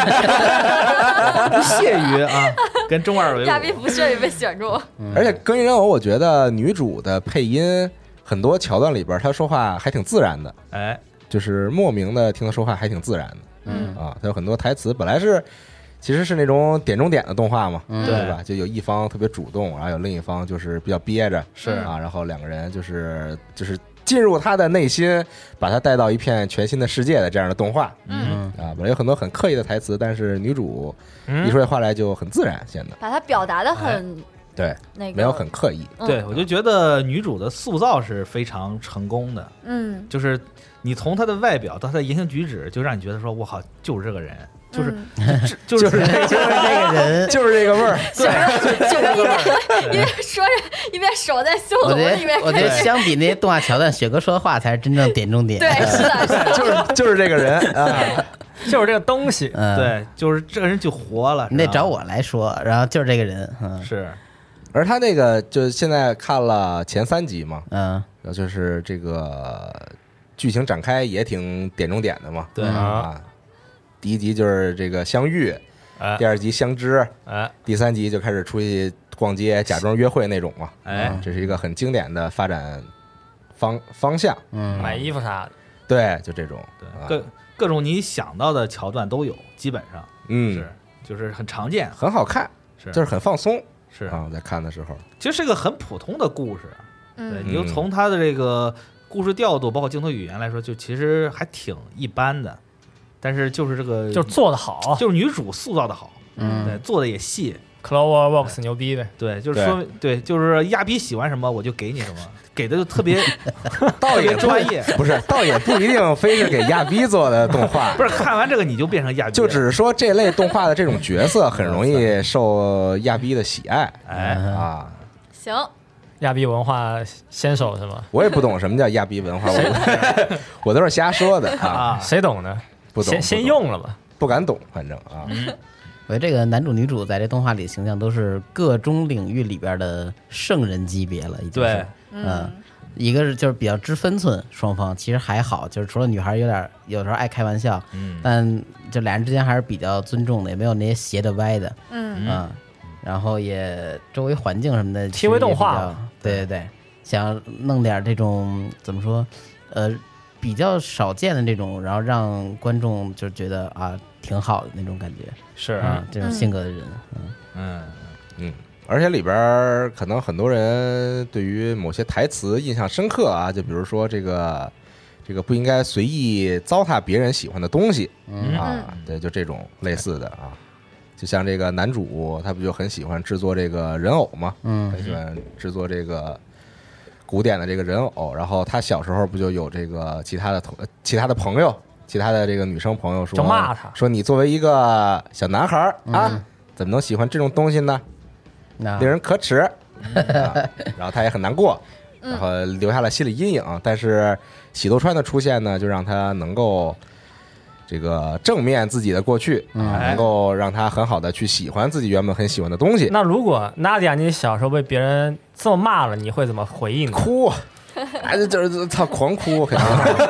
不屑于啊，跟中二为伍。 亚逼不屑于被选中。 而且《歌音人偶》，我觉得女主的配音很多桥段里边，她说话还挺自然的， 哎， 就是莫名的听她说话还挺自然的。 嗯啊，她有很多台词本来是其实是那种点中点的动画嘛， 嗯对吧？就有一方特别主动，然后有另一方就是比较憋着， 是啊，然后两个人就是就是进入他的内心，把他带到一片全新的世界的这样的动画。 嗯啊，本来有很多很刻意的台词，但是女主嗯一说这话来就很自然，显得把它表达的很对， 那个， 没有很刻意。 嗯对，我就觉得女主的塑造是非常成功的， 嗯， 就是你从她的外表到她的言行举止，就让你觉得说，我靠，就是这个人，就是嗯就就是就是这个人， 就是这个味儿， 雪哥雪哥一边一边说着一边手在袖我觉子里面得，我觉得相比那些动画桥段，雪哥说的话才是真正点中点。 对，是的，是的， 就是就是这个人啊。 就是这个东西。 嗯，， 对，就是这个人就活了。 你得知道吗找我来说，然后就是这个人，嗯是， 而他那个就现在看了前三集嘛， 嗯然后就是这个剧情展开也挺点中点的嘛。 对嗯啊，第一集就是这个相遇， 哎第二集相知， 哎， 第三集就开始出去逛街，假装约会那种嘛。 哎， 这是一个很经典的发展方方向。 嗯， 买衣服啥的。 对，就这种。 对， 啊各各种你想到的桥段都有，基本上嗯是，就是很常见， 很好看， 是就是很放松是， 啊，在看的时候。 其实是个很普通的故事。对， 嗯你就从它的这个故事调度，包括镜头语言来说，就其实还挺一般的。但是就是这个， 就是做的好， 就是女主塑造的好， 嗯对，做的也细， Cloverworks 牛逼呗。 对，就是说，对，就是亚逼喜欢什么我就给你什么，给的就特别特别倒也不专业。 不是，倒也不一定非是给亚逼做的动画， 不是看完这个你就变成亚逼了， 就只是说这类动画的这种角色很容易受亚逼的喜爱哎， 啊。 行， 亚逼文化先手是吗？ 我也不懂什么叫亚逼文化，我我都是瞎说的啊， 啊， 谁懂呢？ 不懂， 先先不懂， 用了吧。 不敢懂，反正啊， 我觉得这个男主女主在这动画里形象都是各中领域里边的圣人级别了，已经是对， 嗯，一个是就是比较知分寸，双方其实还好，就是除了女孩有点有时候爱开玩笑， 嗯， 但就俩人之间还是比较尊重的，也没有那些斜的歪的， 嗯嗯，然后也周围环境什么的 T V 动画其实也比较，对对对，想弄点这种怎么说，呃，比较少见的这种，然后让观众就觉得啊挺好的那种感觉， 是， 啊，这种性格的人，嗯嗯， 嗯，而且里边儿可能很多人对于某些台词印象深刻啊，就比如说这个这个不应该随意糟蹋别人喜欢的东西嗯啊，对，就这种类似的啊，就像这个男主他不就很喜欢制作这个人偶吗？ 嗯很喜欢制作这个古典的这个人偶，然后他小时候不就有这个其他的同其他的朋友。其他的这个女生朋友说， 就骂他说你作为一个小男孩儿啊， 嗯怎么能喜欢这种东西呢？ 那令人可耻、啊。然后他也很难过，然后留下了心理阴影。但是喜多川的出现呢，就让他能够这个正面自己的过去， 嗯啊能够让他很好的去喜欢自己原本很喜欢的东西。 那如果娜迪亚你小时候被别人这么骂了，你会怎么回应呢？ 哭，哎，这就是操狂哭，肯定。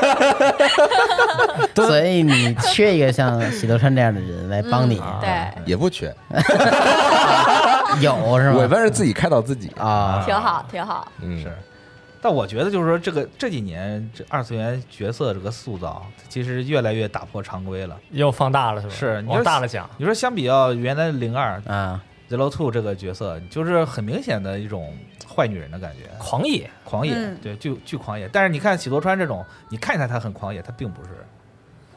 所以你缺一个像喜多川这样的人来帮你， 嗯对， 也不缺， 有是吗？ 我们是自己开导自己。 啊， 挺好，挺好。 嗯， 是。但我觉得就是说，这个这几年这二次元角色这个塑造，其实越来越打破常规了。 又放大了是吧？ 是你说往大了讲。 你说相比较原来零二啊， Zero Two 这个角色，就是很明显的一种坏女人的感觉， 狂野， 狂野， 嗯对，巨巨狂野。但是你看喜多川这种，你看起来他很狂野，他并不是，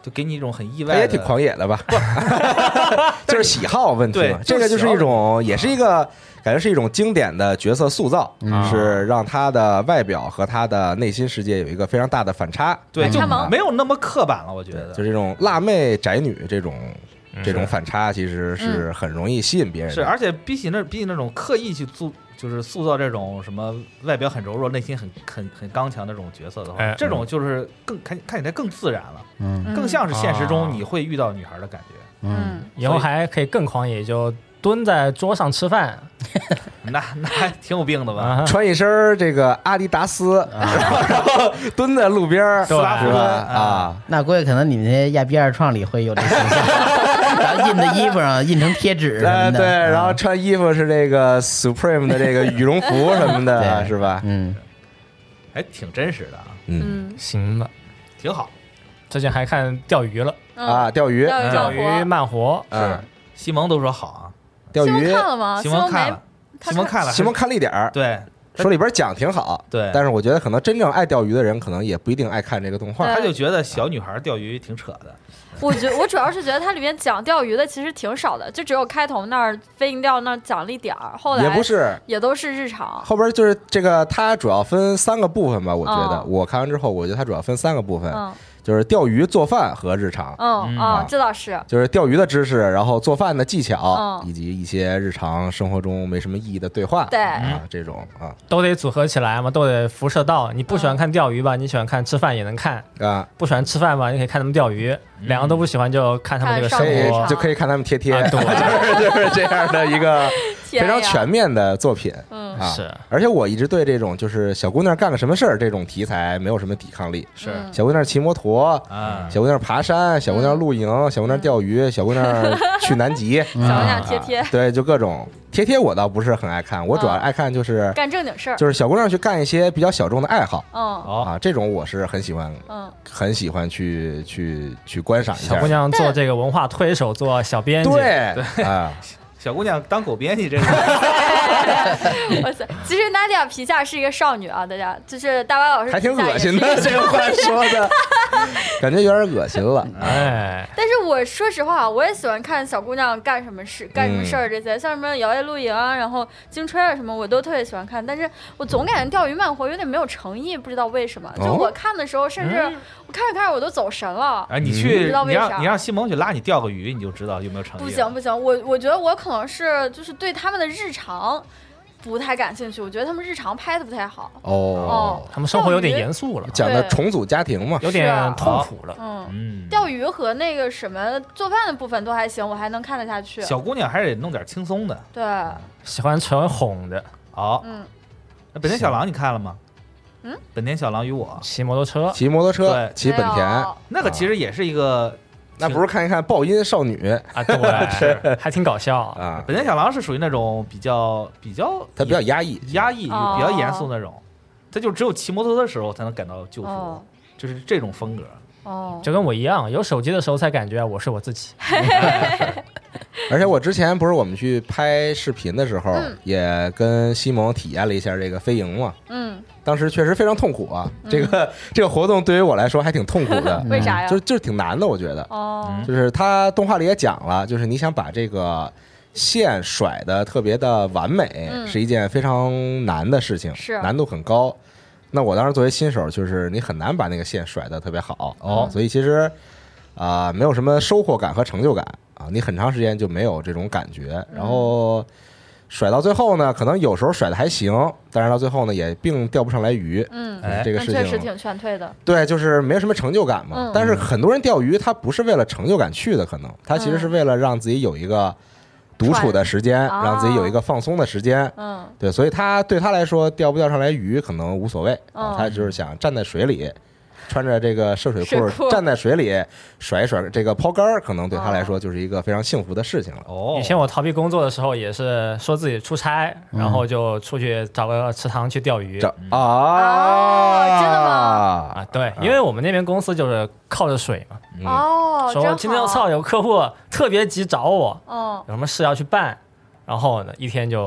就给你一种很意外的， 他也挺狂野的吧？就是喜好问题嘛。这个就是一种，也是一个感觉是一种经典的角色塑造，是让他的外表和他的内心世界有一个非常大的反差。 对，就反差萌没有那么刻板了，我觉得。 就这种辣妹宅女这种这种反差，其实是很容易吸引别人的。 是，而且比起那比起那种刻意去塑。就是塑造这种什么外表很柔弱、内心很很很刚强的这种角色的话， 哎、 这种就是更看看起来更自然了， 嗯， 更像是现实中你会遇到女孩的感觉。 嗯， 以后还可以更狂野，就蹲在桌上吃饭， 那那还挺有病的吧？ 啊、 穿一身这个阿迪达斯，啊、然后蹲在路边， 斯拉夫敦啊， 那估计可能你们那些亚比二创里会有这形象。然后印在衣服上印成贴纸什么的， 对，然后穿衣服是这个 Supreme 的这个羽绒服什么的，是吧？ 嗯， 还挺真实的啊。 嗯， 行吧， 挺好。 最近还看钓鱼了啊，钓鱼， 钓鱼慢活是。 西蒙都说好啊， 钓鱼看了吗？ 西蒙看了，西蒙看了， 西蒙看了一点儿， 对。 说里边讲挺好， 对， 但是我觉得可能真正爱钓鱼的人，可能也不一定爱看这个动画。 他就觉得小女孩钓鱼挺扯的。 我觉我主要是觉得它里面讲钓鱼的其实挺少的，就只有开头那儿飞鹰钓那儿讲了一点儿，后来也不是， 也都是日常。 后边就是这个，它主要分三个部分吧。我觉得、 嗯、 我看完之后，我觉得它主要分三个部分。 嗯， 就是钓鱼、做饭和日常。 嗯啊，这倒是。 就是钓鱼的知识，然后做饭的技巧， 嗯、 以及一些日常生活中没什么意义的对话。 对啊，这种啊， 都得组合起来嘛，都得辐射到。你不喜欢看钓鱼吧，你喜欢看吃饭也能看啊。 不喜欢吃饭吧，你可以看他们钓鱼。两个都不喜欢就看他们这个生活， 就可以看他们贴贴， 啊、对， 就是就是这样的一个非常全面的作品。 嗯啊， 是。 而且我一直对这种就是小姑娘干个什么事儿这种题材没有什么抵抗力。 是， 小姑娘骑摩托啊， 小姑娘爬山，小姑娘露营，小姑娘钓鱼，小姑娘去南极， 小姑娘贴贴， 对，就各种贴贴。我倒不是很爱看，我主要爱看就是干正经事儿， 就是小姑娘去干一些比较小众的爱好。 嗯啊，这种我是很喜欢，嗯，很喜欢去去去观赏一下。 小姑娘做这个文化推手，做小编辑， 对对啊。 小姑娘当狗编辑，这个。 哇塞！其实 Nadia 皮下是一个少女啊，大家就是大巴老师还挺恶心的，这个话说的，感觉有点恶心了。 哎， 但是我说实话，我也喜欢看小姑娘干什么事、干什么事儿这些，嗯、像什么摇曳露营啊，然后惊吹啊什么，我都特别喜欢看。但是我总感觉钓鱼慢活有点没有诚意，不知道为什么。就我看的时候，甚至我看着看着我都走神了。 啊，你去， 嗯、 你让你让西蒙去拉你钓个鱼，你就知道有没有诚意。 不行不行，我我觉得我可能是就是对他们的日常不太感兴趣，我觉得他们日常拍的不太好。 哦， 哦他们生活有点严肃了， 讲的重组家庭嘛， 有点痛苦了。 嗯嗯，钓鱼和那个什么做饭的部分都还行，我还能看得下去。 小姑娘还是得弄点轻松的。 对， 喜欢纯哄的。 好， 嗯， 那本田小狼你看了吗？ 嗯， 本田小狼与我骑摩托车， 骑摩托车， 对， 骑本田， 那个其实也是一个。 那不是看一看爆音少女啊？对，是还挺搞笑啊。 本田小狼是属于那种比较比较， 他比较压抑、 压抑、比较严肃那种，他就只有骑摩托车的时候才能感到救赎， 哦、 就是这种风格。 哦， 就跟我一样，有手机的时候才感觉我是我自己。 而且我之前不是我们去拍视频的时候， 嗯、 也跟西蒙体验了一下这个飞营嘛。 嗯。 当时确实非常痛苦啊，嗯、这个这个活动对于我来说还挺痛苦的。 为啥呀？ 就就是挺难的，我觉得。 哦。 就是他动画里也讲了，就是你想把这个线甩的特别的完美， 嗯、 是一件非常难的事情， 是难度很高。那我当时作为新手，就是你很难把那个线甩的特别好哦， 所以其实啊、呃、没有什么收获感和成就感啊，你很长时间就没有这种感觉，然后。嗯甩到最后呢，可能有时候甩的还行，但是到最后呢，也并钓不上来鱼。 嗯， 这个事情确实挺劝退的。 对，就是没什么成就感嘛。 嗯、 但是很多人钓鱼，他不是为了成就感去的，可能他其实是为了让自己有一个独处的时间， 嗯、 让自己有一个放松的时间。 嗯， 对，所以他对他来说，钓不钓上来鱼可能无所谓， 嗯啊、他就是想站在水里。穿着这个涉水裤站在水里甩一甩这个抛竿，可能对他来说就是一个非常幸福的事情了。 哦， 以前我逃避工作的时候也是说自己出差，嗯、然后就出去找个池塘去钓鱼。 啊、 哦，真的吗？ 啊，对，因为我们那边公司就是靠着水嘛。 嗯、哦， 说今天我操有客户特别急找我， 哦， 有什么事要去办，然后呢一天就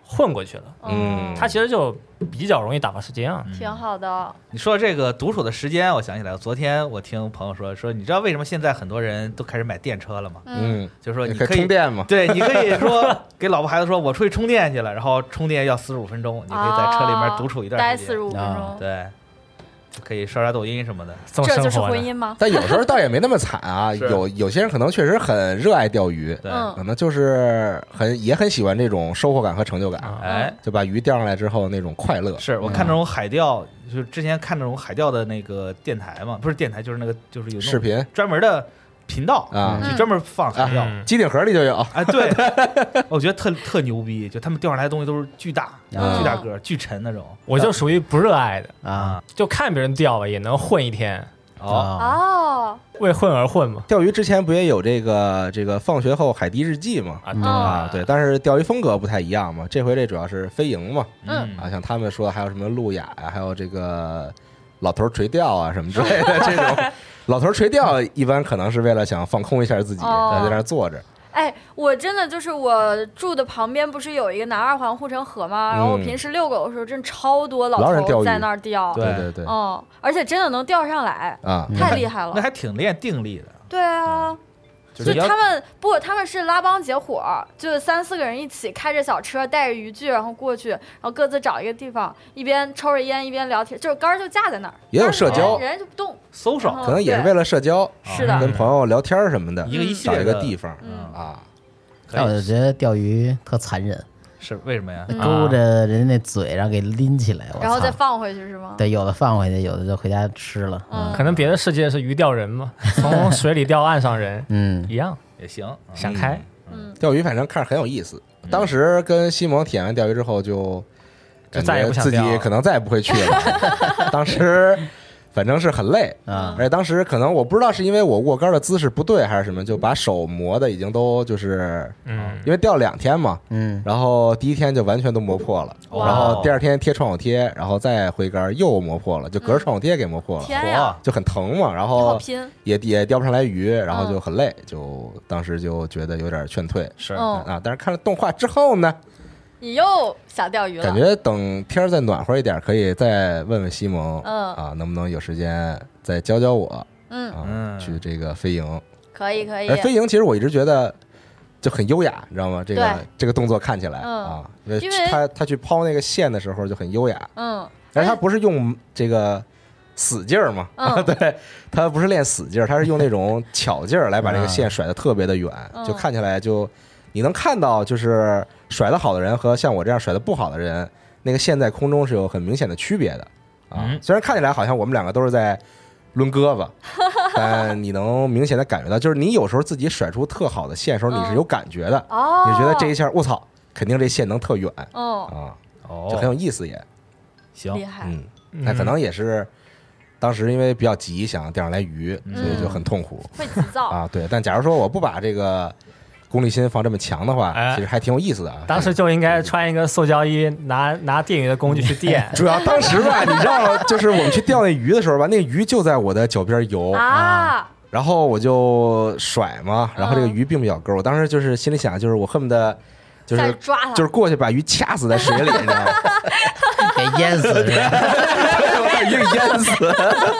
混过去了。 嗯它其实就比较容易打发时间啊。 挺好的。 你说这个独处的时间，我想起来了，昨天我听朋友说说，你知道为什么现在很多人都开始买电车了吗？ 嗯， 就是说你可可以充电嘛， 对，你可以说给老婆孩子说，我出去充电去了，然后充电要四十五分钟，你可以在车里面独处一段时间， 待四十五分啊钟， 对，可以刷刷抖音什么的。 这么这就是生活的婚姻吗？ 但有时候倒也没那么惨啊， 是有有些人可能确实很热爱钓鱼， 对， 嗯可能就是很也很喜欢这种收获感和成就感， 啊哎， 就把鱼钓上来之后那种快乐。 是我看那种海钓，就是之前看那种海钓的那个电台嘛，不是电台，就是那个就是有那种视频专门的频道啊就专门放海钓。 嗯机顶盒里就有， 哎，对，我觉得特特牛逼，就他们钓上来的东西都是巨大、 啊巨大个、巨沉那种。 我就属于不热爱的， 啊就看别人钓吧，也能混一天， 哦， 啊哦， 为混而混嘛。 钓鱼之前不也有这个这个放学后海堤日记嘛？ 啊， 嗯对啊，对，但是钓鱼风格不太一样嘛。这回这主要是飞营嘛， 嗯啊，像他们说还有什么路亚呀，还有这个老头垂钓啊什么之类的这种。老头垂钓一般可能是为了想放空一下自己， 哦在那儿坐着。 哎，我真的就是我住的旁边不是有一个南二环护城河吗？然后我平时遛狗的时候，真超多老老人钓鱼头在那儿钓， 对对对对， 嗯，而且真的能钓上来， 啊， 太厉害了那。还挺练定力的。 对啊， 就是你要就他们不，他们是拉帮结伙，就三四个人一起开着小车，带着渔具，然后过去，然后各自找一个地方，一边抽着烟一边聊天，就是杆儿就架在那儿， 也有社交人人就不动， 搜手嗯可能也是为了社交， 是的， 跟朋友聊天什么的， 一个一系找列的一个地方嗯啊。 但我就觉得钓鱼特残忍， 是为什么呀？ 嗯勾着人家那嘴，然后给拎起来，我然后再操放回去是吗？ 对，有的放回去，有的就回家吃了。 嗯可能别的世界是鱼钓人嘛，从水里钓岸上人嗯一样， 也行，嗯想开。 嗯， 钓鱼反正看着很有意思。当时跟西蒙体验完钓鱼之后，就感就再也觉自己不想钓了可能再也不会去了。当时反正是很累， 啊而且当时可能我不知道是因为我握竿的姿势不对还是什么，就把手磨的已经都就是， 嗯， 因为钓两天嘛， 嗯然后第一天就完全都磨破了， 哇然后第二天贴创口贴，然后再回竿又磨破了，就隔着创口贴给磨破了， 天呀， 就很疼嘛，然你好后拼， 也也钓不上来鱼，然后就很累，就当时就觉得有点劝退是嗯， 啊。但是看了动画之后呢， 你又想钓鱼了， 感觉等天儿再暖和一点，可以再问问西蒙， 嗯啊，能不能有时间再教教我嗯， 啊， 嗯去这个飞营。 可以可以而，飞营其实我一直觉得就很优雅，你知道吗？这个对这个动作看起来嗯啊，因为因为他他去抛那个线的时候就很优雅， 嗯， 但是他不是用这个死劲儿嘛， 嗯对他不是练死劲儿，他是用那种巧劲儿来把这个线甩得特别的远， 嗯就看起来就你能看到，就是甩得好的人和像我这样甩得不好的人，那个线在空中是有很明显的区别的啊。 嗯虽然看起来好像我们两个都是在抡胳膊，但你能明显的感觉到，就是你有时候自己甩出特好的线的时候，你是有感觉的， 哦， 你觉得这一下我操，肯定这线能特远嗯， 啊， 哦， 就很有意思也。 行厉，害， 嗯，那可能也是当时因为比较急，想钓上来鱼， 嗯所以就很痛苦会急躁， 啊。对，但假如说我不把这个功利心放这么强的话， 哎其实还挺有意思的啊。 当时就应该穿一个塑胶衣，拿拿电鱼的工具去电。 主要当时吧，你知道，就是我们去钓那鱼的时候吧，那鱼就在我的脚边游， 啊， 然后我就甩嘛，然后这个嗯鱼并不咬钩，我当时就是心里想，就是我恨不得就是再抓它， 就是过去把鱼掐死在水里，你知道吗？ 给淹死是吧？ 我把鱼给淹死。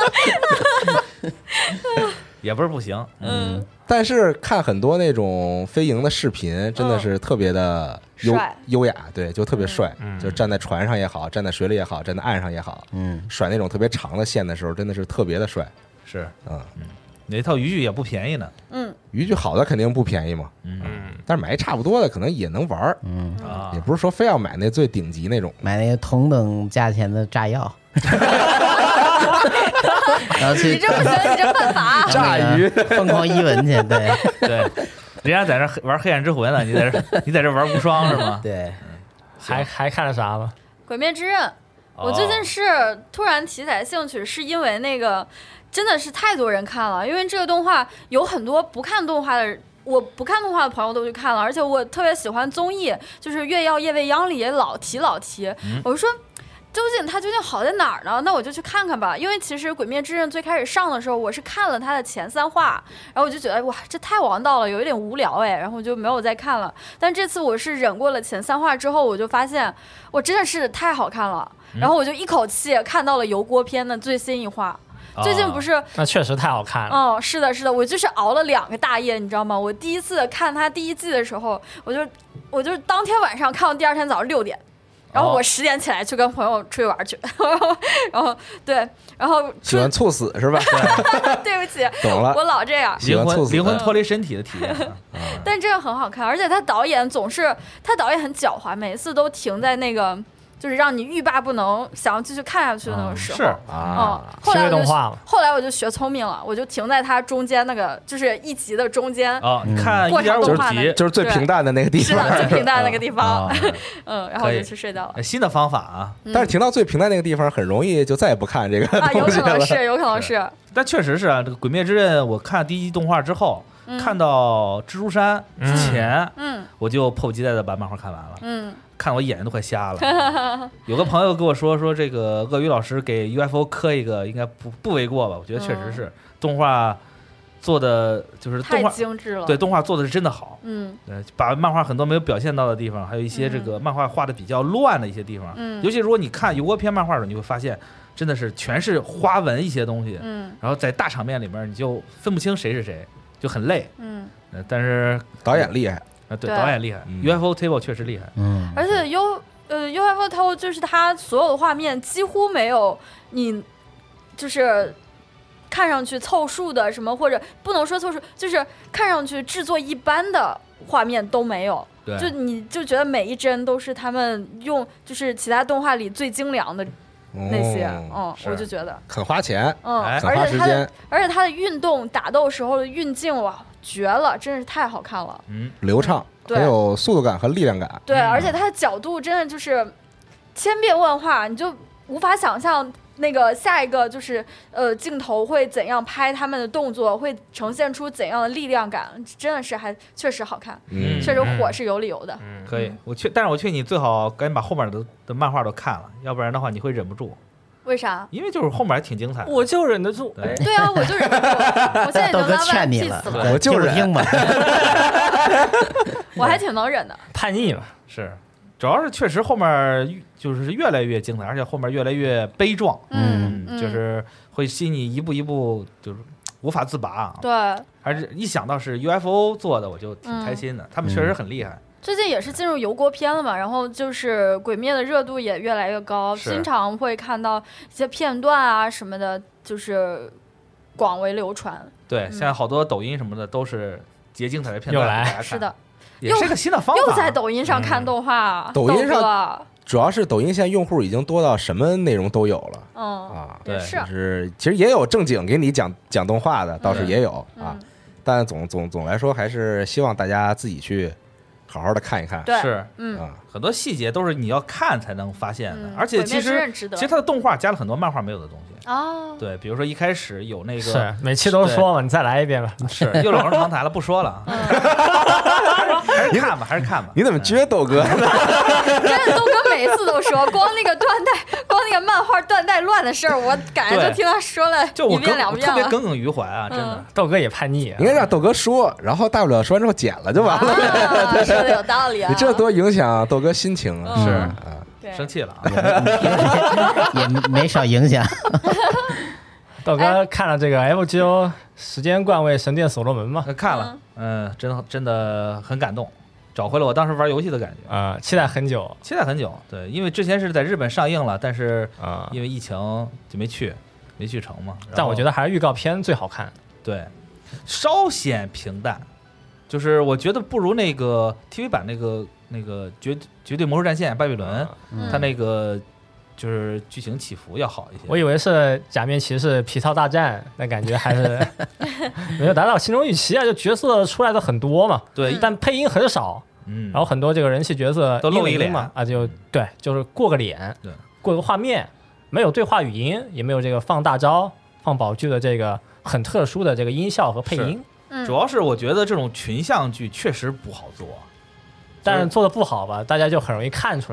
也不是不行， 嗯， 但是看很多那种飞营的视频，真的是特别的优、 帅优雅，对，就特别帅， 嗯就站在船上也好，站在水里也好，站在岸上也好， 嗯， 甩那种特别长的线的时候，真的是特别的帅。 是嗯， 你那套渔具也不便宜呢， 嗯， 渔具好的肯定不便宜嘛， 嗯嗯， 但是买一差不多的可能也能玩儿， 嗯， 啊也，不是说非要买那最顶级那种。 买那个同等价钱的炸药，然后去你这不行，你这犯法， 炸鱼那个疯狂伊文去，对对，人家在这黑玩黑暗之魂呢，你在这你在这玩无双是吗？ 对， 还还看了啥吗？ 鬼灭之刃，我最近是突然提起来兴趣，是因为那个真的是太多人看了，因为这个动画有很多不看动画的人。我不看动画的朋友都去看了，而且我特别喜欢综艺，就是《月曜夜未央》里也老提老提。 嗯我就说， 究竟它究竟好在哪儿呢？那我就去看看吧。因为其实《鬼灭之刃》最开始上的时候，我是看了它的前三话，然后我就觉得哇，这太王道了，有一点无聊哎，然后我就没有再看了。但这次我是忍过了前三话之后，我就发现我真的是太好看了，然后我就一口气看到了油锅篇的最新一话。最近不是， 那确实太好看了。 嗯，是的，是的，我就是熬了两个大夜，你知道吗？我第一次看他第一季的时候，我就我就当天晚上看到第二天早上六点。然后我十点起来去跟朋友出去玩去，然后对，然后喜欢猝死是吧？ 对不起， 懂了， 我老这样， 灵魂灵魂脱离身体的体验。 但真的很好看，而且他导演总是他导演很狡猾，每次都停在那个就是让你欲罢不能，想要继续看下去的那种时候。 是啊， 嗯，后来我就动画后来我就学聪明了，我就停在它中间那个就是一集的中间。 哦，你看一点五集， 就是最平淡的那个地方， 是的，最平淡的那个地方。 啊嗯，然后我就去睡觉了。 新的方法啊， 但是停到最平淡那个地方，很容易就再也不看这个啊，有东西了。 可能是，有可能是。 但确实是啊，这个《鬼灭之刃》，我看第一集动画之后，看到蜘蛛山之前， 嗯， 我就迫不及待的把漫画看完了。 嗯。 看我眼睛都快瞎了。有个朋友跟我说说这个鳄鱼老师给 U F O 磕一个应该不不为过吧？我觉得确实是、嗯、动画做的就是动画太精致了， 对，动画做的是真的好。 嗯， 对，把漫画很多没有表现到的地方，还有一些这个漫画画的比较乱的一些地方。 嗯， 尤其如果你看油锅篇漫画的时候，你会发现真的是全是花纹一些东西。 嗯， 然后在大场面里面你就分不清谁是谁，就很累。 嗯， 呃、但是导演厉害。 啊，对，导演厉害、嗯、，U F O Table 确实厉害， 嗯， 而且 U 呃 U F O Table 就是它所有的画面几乎没有你就是看上去凑数的什么，或者不能说凑数，就是看上去制作一般的画面都没有， 对， 就你就觉得每一帧都是他们用就是其他动画里最精良的那些，嗯，嗯我就觉得很花钱， 嗯， 很而且它的而且它的运动打斗时候的运镜哇。绝了，真是太好看了， 嗯， 流畅，很有速度感和力量感。 对，嗯、而且它的角度真的就是千变万化，你就无法想象那个下一个就是呃镜头会怎样拍他们的动作，会呈现出怎样的力量感，真的是还确实好看， 嗯， 确实火是有理由的。 嗯， 可以，我劝，但是我劝你最好赶紧把后面的的漫画都看了，要不然的话你会忍不住。 为啥？ 因为就是后面还挺精彩的， 我就忍得住。 对， 对啊，我就忍不住。我现在已经豆哥劝你了， 我就忍吧。 我还挺能忍的， 叛逆嘛。 是，主要是确实后面就是越来越精彩，而且后面越来越悲壮。 嗯， 嗯就是会吸引你一步一步就是无法自拔啊。 对， 而且一想到是 U F O 做的，我就挺开心的，嗯、他们确实很厉害。 最近也是进入油锅篇了嘛，然后就是《鬼灭》的热度也越来越高，经常会看到一些片段啊什么的，就是广为流传。 对， 嗯、 现在好多抖音什么的都是截精彩的片段给大家看。 是的， 也是个新的方法。 又在抖音上看动画， 嗯、抖音上主要是抖音现在用户已经多到什么内容都有了。 嗯啊， 对，是就是其实也有正经给你讲讲动画的，倒是也有、 嗯、 啊，但总总总来说还是希望大家自己去。好好的看一看， 对， 是， 嗯， 很多细节都是你要看才能发现的， 嗯、 而且其实其实它的动画加了很多漫画没有的东西哦， 对，比如说一开始有那个是每期都说嘛，你再来一遍吧， 是又老生常谈了，不说了， 嗯、 还是看吧，还是看吧。 你怎么撅豆哥？ 真的，豆哥每一次都说，光那个断代，光那个漫画断代乱的事儿，我感觉就听他说了一遍两遍了，特别耿耿于怀啊，真的。 嗯、 豆哥也叛逆、啊， 应该让豆哥说，然后大不了说完之后剪了就完了。 啊、说的有道理啊。 你这多影响豆哥心情啊！ 嗯、 是啊，生气了啊， 也没少影响。 豆哥看了这个 F G O 时间冠位神殿所罗门吗？ 看了，嗯，真真的很感动，找回了我当时玩游戏的感觉啊、呃，期待很久， 期待很久。对，因为之前是在日本上映了，但是啊，因为疫情就没去，没去成嘛。 但我觉得还是预告片最好看。 对，稍显平淡。就是我觉得不如那个 T V 版那个那个绝绝对魔兽战线巴比伦， 嗯、 它那个就是剧情起伏要好一些。 我以为是假面骑士皮套大战，那感觉还是没有达到心中预期啊！就角色出来的很多嘛， 对， 但配音很少， 嗯， 然后很多这个人气角色都露一脸嘛，啊，就对，就是过个脸， 对， 过个画面，没有对话语音，也没有这个放大招、放宝具的这个很特殊的这个音效和配音。 主要是我觉得这种群像剧确实不好做， 但是做的不好吧，大家就很容易看出来。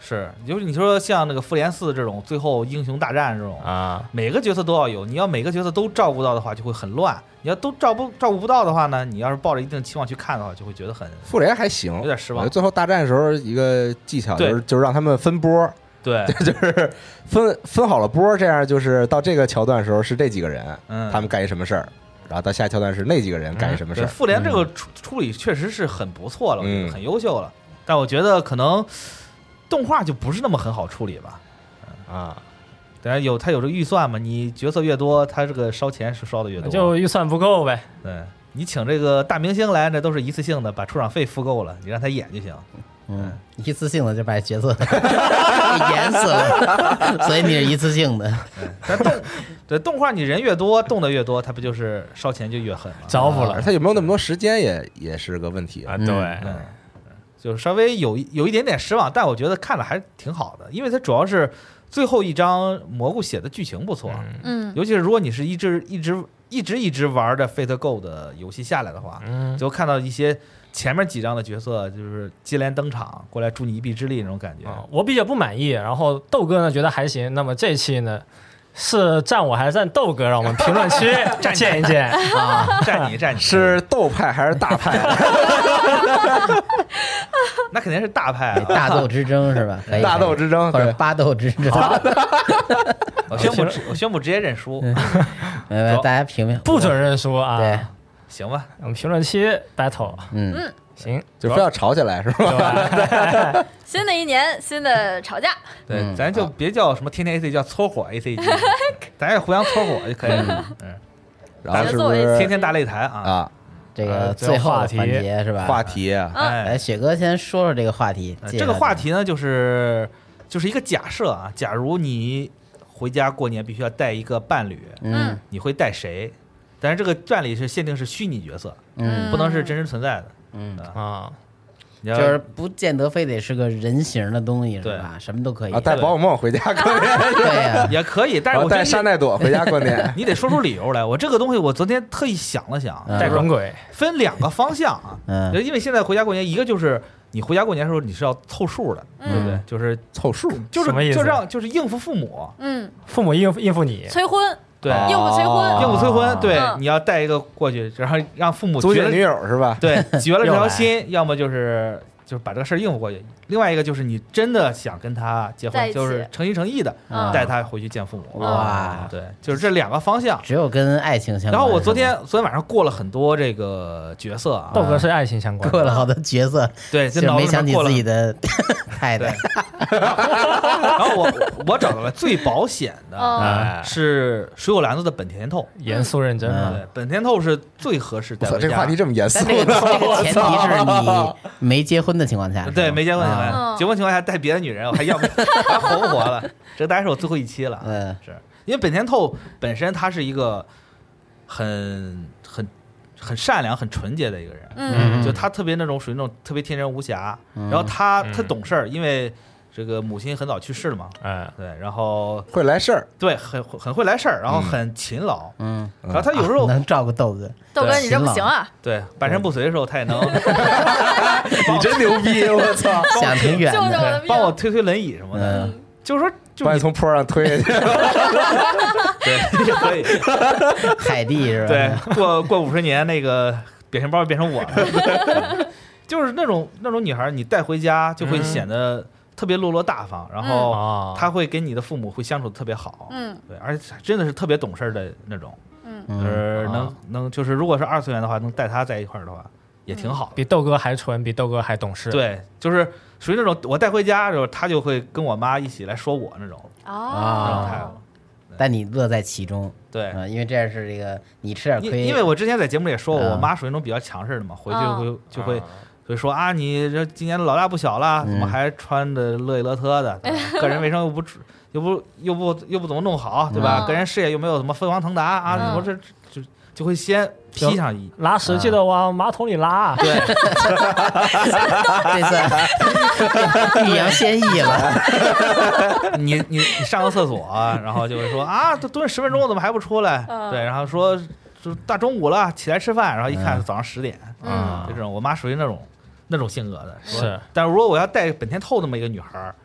是，就是你说像那个复联四这种最后英雄大战这种啊， 每个角色都要有，你要每个角色都照顾到的话，就会很乱。你要都照不照顾不到的话呢，你要是抱着一定期望去看的话，就会觉得很复联还行， 有点失望。 最后大战的时候，一个技巧就是就是让他们分波， 对， 就是分分好了波，这样就是到这个桥段的时候是这几个人， 嗯， 他们干一什么事儿，然后到下桥段是那几个人干一什么事儿。 复联这个处处理确实是很不错了，我觉得嗯很优秀了。但我觉得可能动画就不是那么很好处理吧。 啊， 当然有它有这个预算嘛，你角色越多，它这个烧钱是烧的越多。 就预算不够呗。 对你请这个大明星来，那都是一次性的，把出场费付够了，你让他演就行。 嗯，一次性的就把角色给演死了，所以你是一次性的。 但动对动画，你人越多，动的越多，它不就是烧钱就越狠吗？ 招呼了他有没有那么多时间也也是个问题啊， 嗯对， 嗯，就稍微有有一点点失望，但我觉得看了还是挺好的，因为它主要是最后一章蘑菇写的剧情不错， 嗯尤其是如果你是一直一直一直一直玩的 Fate Go 的游戏下来的话， 嗯， 就看到一些前面几章的角色就是接连登场过来助你一臂之力那种感觉。 啊，我比较不满意，然后豆哥呢觉得还行。那么这期呢，是站我还是站豆哥？让我们评论区见一见啊，站你站你是斗派还是大派？ 那肯定是大派、啊， 大斗之争是吧？可以大斗之争或者八斗之争。 我宣布，我宣布直接认输。 来来，大家评评， 不准认输啊！ 对， 行吧， 我们评论区 battle， 嗯， 行， 就非要吵起来是吧？ 新的一年，新的吵架， 对， 嗯咱就别叫什么天天 A C，叫搓火 A C G，咱也互相搓火就可以了。嗯， 然后是不是天天大擂台啊？ 啊？ 这个最后的环节是吧？ 话题啊， 哎来，雪哥先说说这个话题。 呃这个话题呢，就是就是一个假设啊，假如你回家过年必须要带一个伴侣， 嗯你会带谁？但是这个伴侣是限定是虚拟角色， 嗯不能是真实存在的。 嗯， 啊， 你要就是不见得非得是个人形的东西是吧？什么都可以啊，。带宝可梦回家过年， 对呀， 也可以，但是然后我觉得带沙奈朵回家过年。 你得说出理由来。我这个东西，我昨天特意想了想， 嗯带滚鬼， 分两个方向啊。 嗯因为现在回家过年，一个就是你回家过年的时候你是要凑数的，对不对？就是凑数， 就是什么意思就让就是应付父母， 嗯， 父母应付应付你， 催婚， 对， 哦应付催婚， 应付催婚，对， 嗯你要带一个过去，然后让父母租借女绝了， 友是吧？ 对，绝了这又来条心，要么就是就是把这个事儿应付过去。另外一个就是你真的想跟他结婚， 在一起就是诚心诚意的嗯带他回去见父母。 哇对，就是这两个方向。 只有跟爱情相关。 然后我昨天是吗昨天晚上过了很多这个角色啊， 豆哥是爱情相关的， 过了好多角色， 对， 就这脑子没想起里面过了自己的太对太。， 然后我我找到了最保险的嗯哎， 是水果篮子的本田透， 严肃认真嘛， 对，本田透是最合适我操， 带回家。 这个话题这么严肃但这个这个前提是你没结婚的情况下， 对，没结婚情况啊下， 嗯结婚情况下带别的女人，我还要不还活不活了？这大概是我最后一期了， 嗯是因为本田透本身他是一个很很很善良、很纯洁的一个人， 嗯就他特别那种属于那种特别天真无瑕， 嗯然后他嗯他懂事儿，因为这个母亲很早去世了嘛， 哎， 对，然后会来事儿， 对很很会来事儿，然后很勤劳， 嗯， 然后他有时候能照顾豆哥， 豆哥你这不勤劳行啊， 对半身不遂的时候，他也能你真牛逼！我操， 想挺远救救我的。 的命！ 帮我推推轮椅什么的， 嗯， 就是说就把你从坡上推下去， 对也可以。 海蒂是吧？ 对，过过五十年，那个表情包变成我了，就是那种那种女孩，你带回家就会显得特别落落大方，然后哦， 她会跟你的父母会相处的特别好， 嗯对，而且真的是特别懂事儿的那种， 嗯嗯， 就是能能就是如果是二次元的话，能带她在一块儿的话也挺好的。 比豆哥还纯，比豆哥还懂事，， 对，就是属于那种我带回家的时候，她就会跟我妈一起来说我那种那种哦， 态度。 但你乐在其中， 对， 啊，因为这样是这个你吃点因亏， 因为我之前在节目里也说过， 嗯我妈属于那种比较强势的嘛，回去哦会就会就说啊，你这今年老大不小了，怎么嗯还穿的乐里乐特的？对吧个人卫生又不又不又不又不怎么弄好，对吧？ 嗯个人事业又没有怎么飞黄腾达啊， 嗯我这就就会先批上一。 拉屎记得往马桶里拉， 对， 这次欲扬先抑了， 你你你上个厕所，然后就会说啊，都蹲十分钟怎么还不出来？ 嗯对，然后说就大中午了，起来吃饭，然后一看嗯早上十点， 嗯就这种。我妈属于那种那种性格的，说是。 但如果我要带本田透那么一个女孩儿，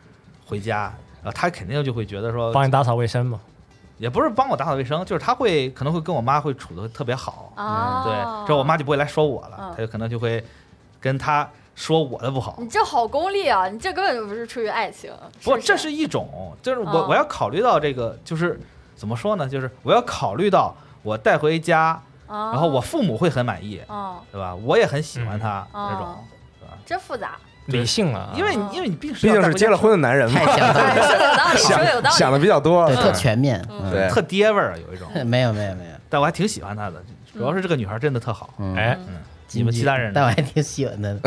回家，然后他肯定就会觉得说， 帮你打扫卫生嘛。 也不是帮我打扫卫生，就是他会可能会跟我妈会处的特别好， 哦， 对，之后我妈就不会来说我了， 嗯他就可能就会跟他说我的不好。 你这好功利啊！你这根本就不是出于爱情， 不， 是这是一种，就是我、 哦我要考虑到这个，就是怎么说呢？就是我要考虑到我带回家， 然然后我父母会很满意， 哦， 对吧？我也很喜欢他、 嗯这种哦，真复杂， 理性了啊， 因为哦因为你毕毕竟是结了婚的男人嘛太，想到对，说的有道理，说的有道理。 想的比较多， 对，特嗯全面， 嗯对特爹味儿啊，有一种， 没有没有没有， 但我还挺喜欢他的，主要是这个女孩真的特好。 嗯， 哎， 嗯，你们其他人呢但我还挺喜欢的，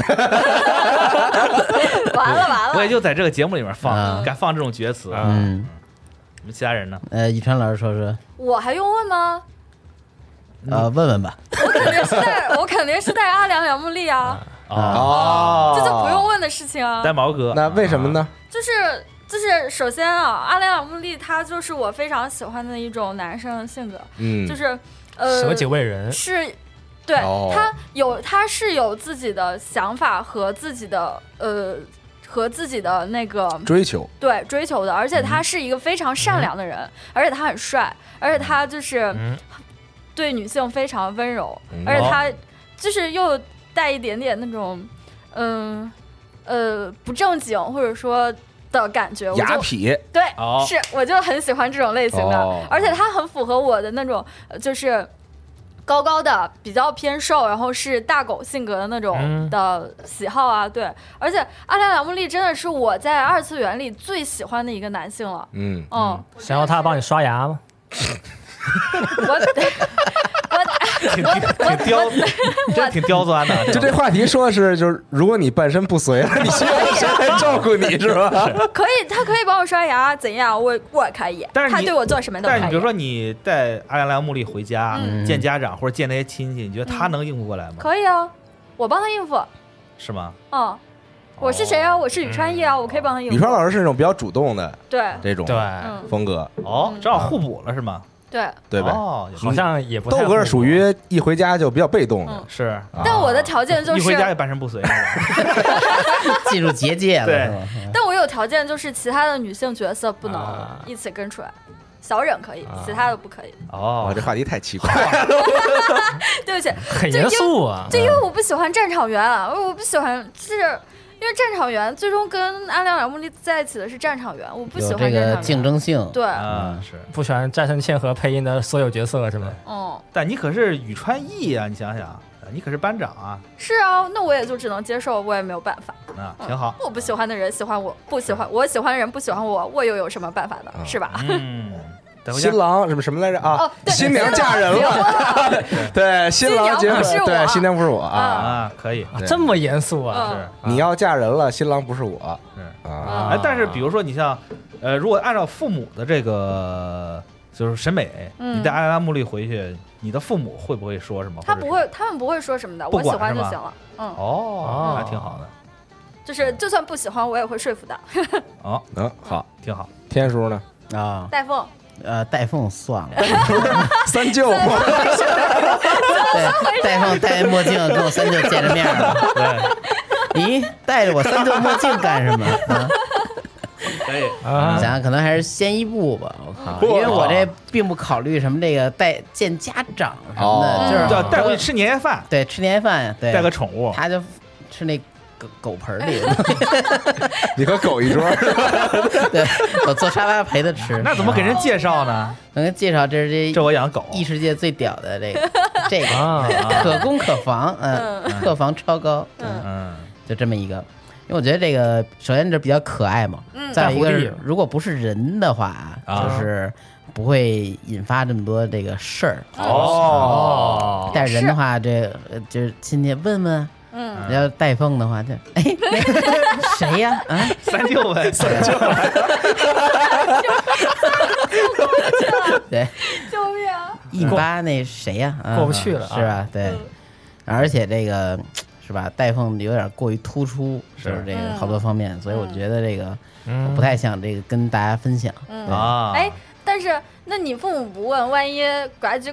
完了完了， 我也就在这个节目里面放， 啊敢放这种角词。 啊嗯， 你们其他人呢？ 呃，宇川老师说说， 我还用问吗？ 呃，问问吧， 我肯定是带，我肯定是带阿良梁木丽啊， 哦， 这就不用问的事情啊。 带毛哥， 那为什么呢？ 就是就是，首先啊，阿良梁木丽他就是我非常喜欢的一种男生的性格， 嗯， 就是呃， 舍己为人， 是，对、 哦他有他是有自己的想法和自己的呃和自己的那个追求， 对追求的，而且他是一个非常善良的人，而且他很帅，而且他就是嗯对女性非常温柔， 嗯而且他就是又带一点点那种嗯呃不正经或者说的感觉，我就雅痞， 对、 哦是我就很喜欢这种类型的， 哦而且他很符合我的那种呃就是。高高的，比较偏瘦，然后是大狗性格的那种嗯的喜好啊，对，而且阿良梁木丽真的是我在二次元里最喜欢的一个男性了， 嗯， 嗯， 想要他帮你刷牙吗？ 我挺挺挺刁，真挺刁钻的。 就这话题说的是，就是如果你半身不遂了，你需要谁来照顾你是吧？ 可以，他可以帮我刷牙，怎样？我我可以， 但是你他对我做什么都可以。 但是你比如说你带阿良良木丽回家、 嗯见家长或者见那些亲戚，你觉得他能应付过来吗？ 可以啊，我帮他应付， 是吗？ 嗯，我是谁啊？我是宇川烨啊，我可以帮他应付。 宇川老师是那种比较主动的对这种对， 嗯风格， 哦，正好互补了是吗？ 对， 对呗？ 哦， 好像也不太豆哥是属于一回家就比较被动的嗯， 是但我的条件就是一回，家就半身不遂是吧。 进入结界了， 对是吧？ 但我有条件就是其他的女性角色不能啊一起跟出来。小忍可以， 啊其他的不可以。 哦哇，，这话题太奇怪。 对不起， 很严肃啊。 就因为我不喜欢战场员，我不喜欢，就是因为战场员最终跟阿良良木丽在一起的是战场员，我不喜有这个欢战场员。 竞争性， 对， 啊是， 不喜欢战胜千和配音的所有角色是吗？ 嗯， 但你可是宇川羿啊，你想想，你可是班长啊， 是啊，那我也就只能接受，我也没有办法。 啊，挺好。 我不喜欢的人喜欢我，不喜欢我喜欢的人不喜欢我，我又有什么办法呢？是吧？ 嗯，带回家新郎什么什么来着啊哦？对新娘嫁人了，对，新郎结婚新娘不是，我对，新娘不是我啊。 啊，可以对这么严肃啊？ 嗯是你要嫁人了，新郎不是我是。 啊。 哎，但是比如说你像，呃，如果按照父母的这个就是审美， 嗯你带阿良良木丽回去，你的父母会不会说什么？或者是。 他不会，他们不会说什么的， 不我喜管是吗欢就行了。嗯， 哦哦， 那挺好的。 就是就算不喜欢，我也会说服的。 哦， 嗯，好， 挺好。 天叔呢？ 啊， 戴凤， 呃，戴凤算了， 三舅吗？ 对，戴凤戴墨镜跟我三舅见着面了， 对， 咦，戴着我三舅墨镜干什么啊？ 可以。 啊想想可能还是先一步吧，我靠，因为我这并不考虑什么这个带见家长什么哦的，就是叫带回去吃年夜饭， 对吃年夜饭呀，对， 带个宠物。 他就吃那狗狗盆里的， 你和狗一桌， 对，我坐沙发陪他吃。 那怎么给人介绍呢？ 能给介绍这是这这我养狗。 异世界最屌的这个这个啊， 可攻可防，嗯，客防超高，嗯， 嗯， 就这么一个。因为我觉得这个首先这比较可爱嘛，再有一个带狐狸是如果不是人的话， 啊就是不会引发这么多这个事儿。 哦， 带人的话，这呃就是亲戚问问， 嗯， 要带凤的话，就哎那个谁呀？啊， 三舅呗，三舅。 对， 救命啊！ 一八那谁呀？啊过不去了啊是吧？对，而且这个是吧？带凤有点过于突出，就是这个好多方面，所以我觉得这个我嗯不太想这个跟大家分享。 嗯对啊， 哎，但是那你父母不问，万一呱唧个，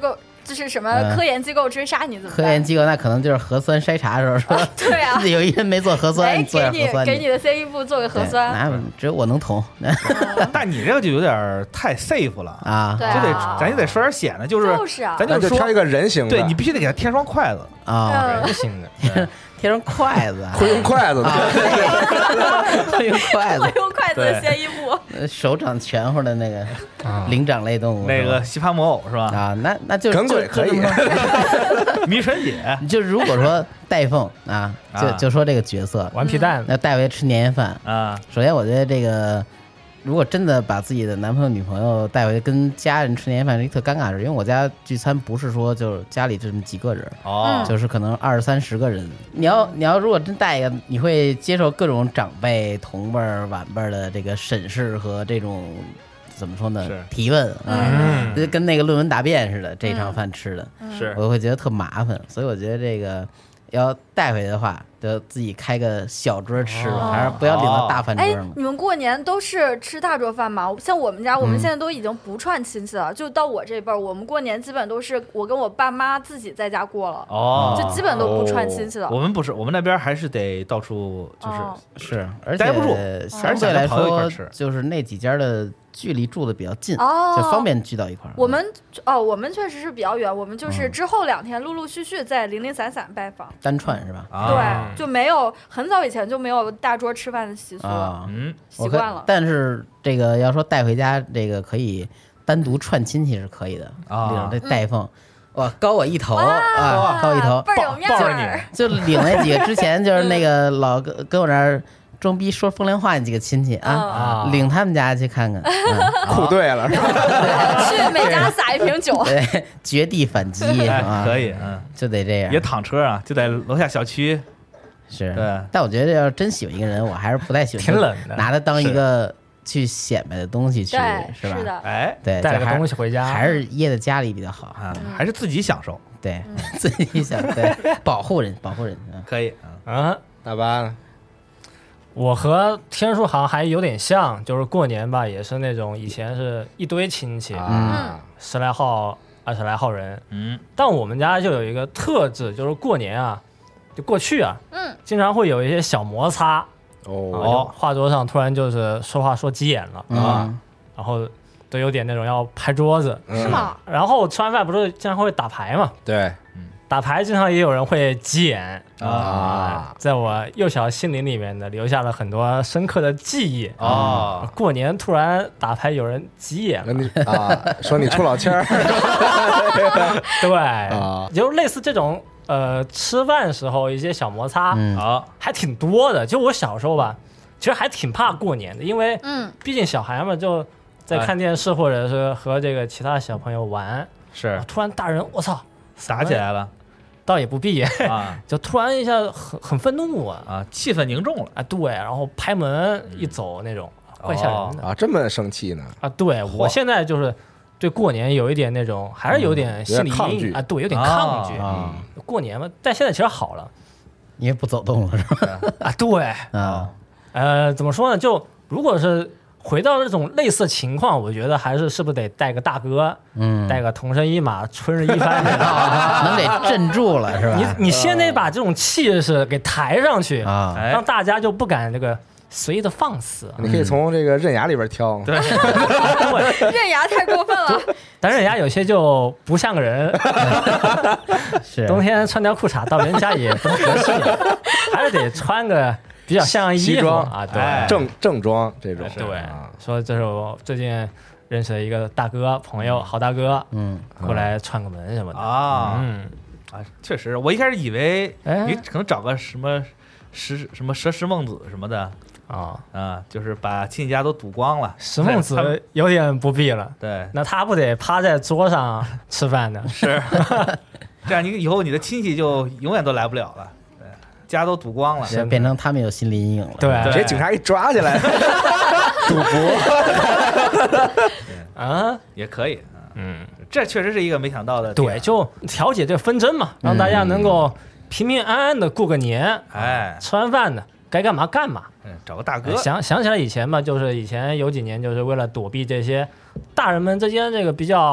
这是什么科研机构追杀你怎么办？ 科研机构那可能就是核酸筛查的时候说， 对啊， 有一人没做核酸， 哎， 你做给你点核酸去， 给你的 C 一部做个核酸， 那只有我能捅但你这个就有点太 safe 了， 啊对就得啊咱就得说点显的，就是就是啊， 那咱就说， 就挑一个人形的， 对你必须得给他添双筷子， 啊， 人形的， 贴上筷子， 会用筷子的， 会用筷子会，用筷子的对先一步， 呃手掌全乎的那个灵长类动物， 那是吧个西帕木偶是吧？ 啊，那那就耿鬼可以， 迷唇姐， 就如果说戴凤啊，就啊就说这个角色， 顽皮蛋， 那带回吃年夜饭， 啊， 首先我觉得这个。如果真的把自己的男朋友、女朋友带回跟家人吃年夜饭，是一特尴尬的事，因为我家聚餐不是说就是家里这么几个人， 哦， 就是可能二三十个人。你要你要如果真带一个，你会接受各种长辈、同辈儿、晚辈儿的这个审视和这种怎么说呢是提问啊， 嗯就跟那个论文答辩似的，这场饭吃的， 是我会觉得特麻烦。所以我觉得这个要带回的话，就自己开个小桌吃， 哦还是不要领到大饭哎桌嘛，。 你们过年都是吃大桌饭吗？像我们家，我们嗯现在都已经不串亲戚了，就到我这辈儿，我们过年基本都是我跟我爸妈自己在家过了， 哦， 就基本都不串亲戚了。 我们不是，我们那边还是得到处就是哦是，而且待不住相对来还是想跟朋友一块说儿吃， 就是那几家的距离住的比较近， 哦就方便聚到一块儿。 我们哦，我们确实是比较远，我们就是嗯之后两天陆陆续续在零零散散拜访， 单串是吧？ 啊， 对，就没有很早以前就没有大桌吃饭的习俗了， 啊， 嗯， 我看习惯了。 但是这个要说带回家，这个可以单独串亲戚是可以的啊领这带凤，哇，高我一头哇啊，高一头， 倍儿有面抱着儿。 就领那几个之前就是那个老跟跟我这儿装逼说风凉话那几个亲戚啊， 啊领他们家去看看，嗯酷对了是吧？ 去每家撒一瓶酒， 对，绝地反击哎啊， 可以，嗯， 就得这样别。躺车啊，就在楼下小区， 是， 对但我觉得要是真喜欢一个人，我还是不太喜欢挺冷的拿他当一个去显摆的东西去， 对， 是吧？ 是的， 哎对， 带了个就还东西回家， 还是掖在家里比较好。 啊，还是自己享受， 对，自己想对保护人，保护人。嗯可以，嗯嗯。 大巴呢？ 我和天数好像还有点像，就是过年吧，也是那种以前是一堆亲戚， 啊， 十来号、二十来号人。 嗯， 但我们家就有一个特质，就是过年啊，就过去啊， 嗯， 经常会有一些小摩擦，啊， 哦， 就话桌上突然就是说话说急眼了， 嗯， 然后都有点那种要拍桌子。 嗯是？吗？ 然后吃完饭不是经常会打牌嘛， 对打牌经常也有人会急眼。 啊， 在我幼小心灵里面呢，留下了很多深刻的记忆。 哦， 过年突然打牌有人急眼那了， 你啊，说你出老千儿对， 啊， 就类似这种呃吃饭时候一些小摩擦， 嗯好， 还挺多的。就我小时候吧，其实还挺怕过年的，因为嗯， 毕竟小孩嘛，就在看电视或者是和这个其他小朋友玩， 是突然大人我操打起来了倒也不必， 啊就突然一下很很愤怒啊啊，气氛凝重了， 啊，对，然后拍门一走那种，怪吓人的啊，这么生气呢？ 啊。对我现在就是对过年有一点那种，还是有点心理有点抗拒阴影啊，对，有点抗拒。 啊， 过年嘛，但现在其实好了因为不走动了是吧？ 啊，对， 啊， 呃，怎么说呢？就如果是回到这种类似情况，我觉得还是是不是得带个大哥， 嗯， 带个同生一马，春日一番这种。 能给镇住了是吧？ 你你先得把这种气势给抬上去， 啊， 哎让大家就不敢这个随意的放肆。 你可以从这个刃牙里边挑， 对， 刃牙太过分了。 但是人家有些就不像个人， 是冬天穿条裤衩到人家也不太合适，还是得穿个比较像衣服西装啊。 哎对正正装这种， 对啊， 说这是我最近认识的一个大哥朋友，好大哥， 嗯， 过来串个门什么的。 啊嗯， 啊，确实，我一开始以为哎你可能找个什么石什么佘石孟子什么的啊， 啊，就是把亲戚家都赌光了。 石孟他们子有点不必了， 对， 那他不得趴在桌上吃饭的？ 是这样，你以后你的亲戚就永远都来不了了，对，家都赌光了。 就变成他们有心理阴影了。 对直接警察一抓起来，赌博， 啊， 也可以，啊嗯， 这确实是一个没想到的点。 对，就调解这个纷争嘛，让大家能够平平安安的过个年。 哎， 吃完饭呢，该干嘛干嘛。 嗯，找个大哥， 想想起来以前吧，就是以前有几年，就是为了躲避这些大人们之间这个比较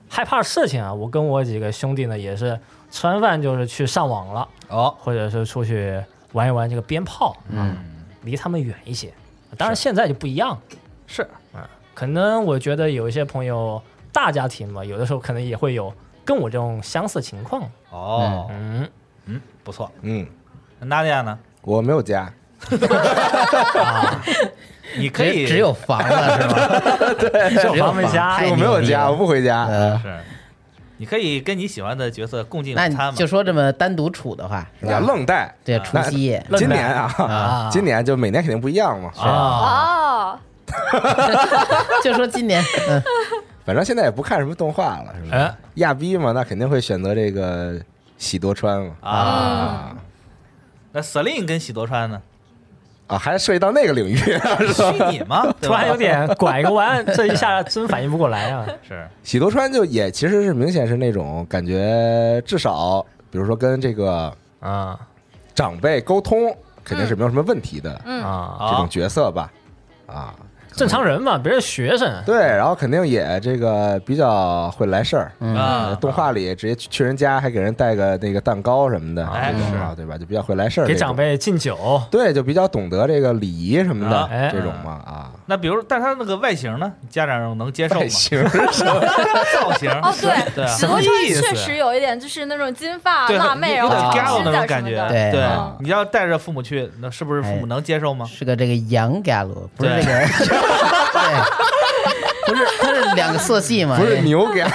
害怕的事情啊，我跟我几个兄弟呢也是吃完饭就是去上网了， 哦， 或者是出去玩一玩这个鞭炮， 嗯， 离他们远一些。当然现在就不一样， 是啊，可能我觉得有一些朋友大家庭嘛，有的时候可能也会有跟我这种相似情况。 哦， 嗯嗯，不错。 嗯， 那娜迪亚呢？ 我没有家， 啊， 你可以只只有房了是吧？对，只有房没家太我没有家， 牛逼了我不回家。 呃， 是，你可以跟你喜欢的角色共进那晚餐嘛？ 你就说这么单独处的话，是你要吧？ 愣带， 这除夕夜今年啊， 啊， 今年就每年肯定不一样嘛。 啊， 哦， 就说今年，嗯， 反正现在也不看什么动画了，是吧哎？ 亚逼嘛，那肯定会选择这个喜多川嘛。 啊，那 Celine 跟喜多川呢？ 啊，还涉及到那个领域，是吧？ 虚拟嘛，对吧突然有点拐个弯，这一下真反应不过来啊。 是喜多川就也其实是明显是那种感觉，至少比如说跟这个啊长辈沟通，肯定是没有什么问题的嗯， 啊， 这种角色吧，啊。 正常人嘛，别人学生。 对，然后肯定也这个比较会来事儿。 嗯啊， 动画里直接去去人家，还给人带个那个蛋糕什么的， 哎是这种啊，对吧？就比较会来事儿。 给长辈敬酒， 对，就比较懂得这个礼仪什么的啊哎这种嘛啊。 那比如，但他那个外形呢，家长能接受吗？ 外形造型哦对， 对啊喜多川意思确实有一点就是那种金发对， 辣妹，然有点后长 gal 指那种感觉。 甲什么的。 对对啊， 你要带着父母去，那是不是父母能接受吗？ 是个这个洋 gal，不是对这个，对，不是，它是两个色系嘛， 不是牛给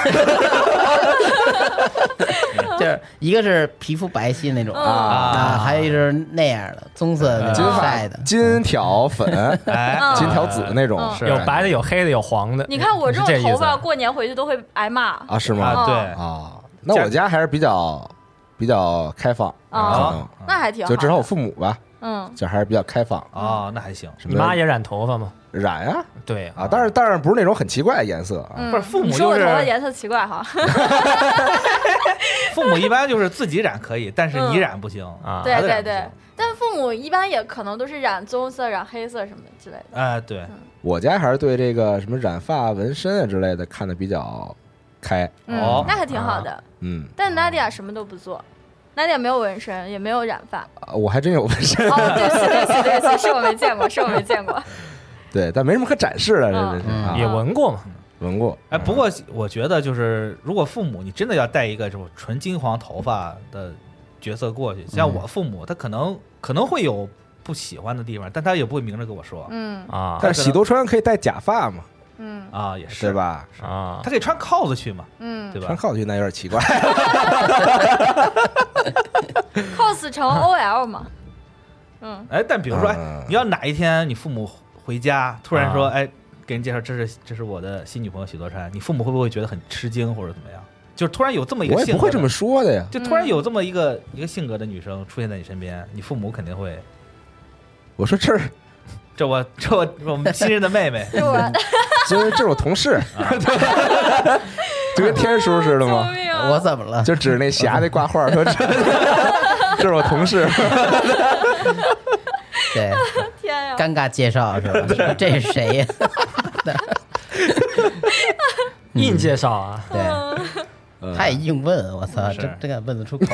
就是一个是皮肤白皙那种嗯啊，还有一个是那样的棕色的那金发种晒的， 金条粉、 哎， 嗯金条紫那种嗯， 是有白的，有黑的，有黄的。 你看我这是这意思种头发，过年回去都会挨骂。 啊？是吗？ 啊，对， 啊，那我家还是比较比较开放， 啊可能那还挺好的。 就至少我父母吧， 嗯， 就还是比较开放。 哦，那还行。 什么你妈也染头发吗？ 染呀对啊，但是当然不是那种很奇怪的颜色啊。 嗯不是父母你说我就是头发颜色奇怪哈。 父母一般就是自己染可以，但是你嗯染不行啊对孩子染对对不行， 但父母一般也可能都是染棕色、染黑色什么之类的。 哎，对， 我家还是对这个什么染发、纹身啊之类的看的比较开。 哦嗯，那还挺好的。 嗯， 但 Nadia 什么都不做，Nadia 没有纹身，也没有染发。 啊我还真有纹身， 哦，对不起对不起对不起，是我没见过，是我没见过。 对，但没什么可展示的，这这是嗯啊也纹过嘛？ 纹过。 哎，不过我觉得就是，如果父母你真的要带一个这种纯金黄头发的角色过去，像我父母，他可能可能会有不喜欢的地方，但他也不会明着跟我说嗯啊但是喜多川可以戴假发嘛， 嗯啊，也是对？吧？ 啊他可以穿铐子去嘛， 嗯对吧穿？靠去那有点奇怪。 ，cos 成 O L 嘛。嗯哎，但比如说，哎嗯， 你要哪一天你父母回家突然说， 啊哎，给人介绍这是这是我的新女朋友喜多川，你父母会不会觉得很吃惊或者怎么样？就是突然有这么一个性格的， 我也不会这么说的呀。 就突然有这么一个一个性格的女生出现在你身边，你父母肯定会， 我说这是这我这我我们新认的妹妹， 是我这这是我同事， 啊就跟天叔似的救吗？ 命啊！ 我怎么了？ 就指着那匣那挂画说这这是我同事。 对， 天呀！ 尴尬介绍是吧？说这是谁呀？ 硬介绍啊， 对， 嗯太硬问，我操， 是这这敢问得出口？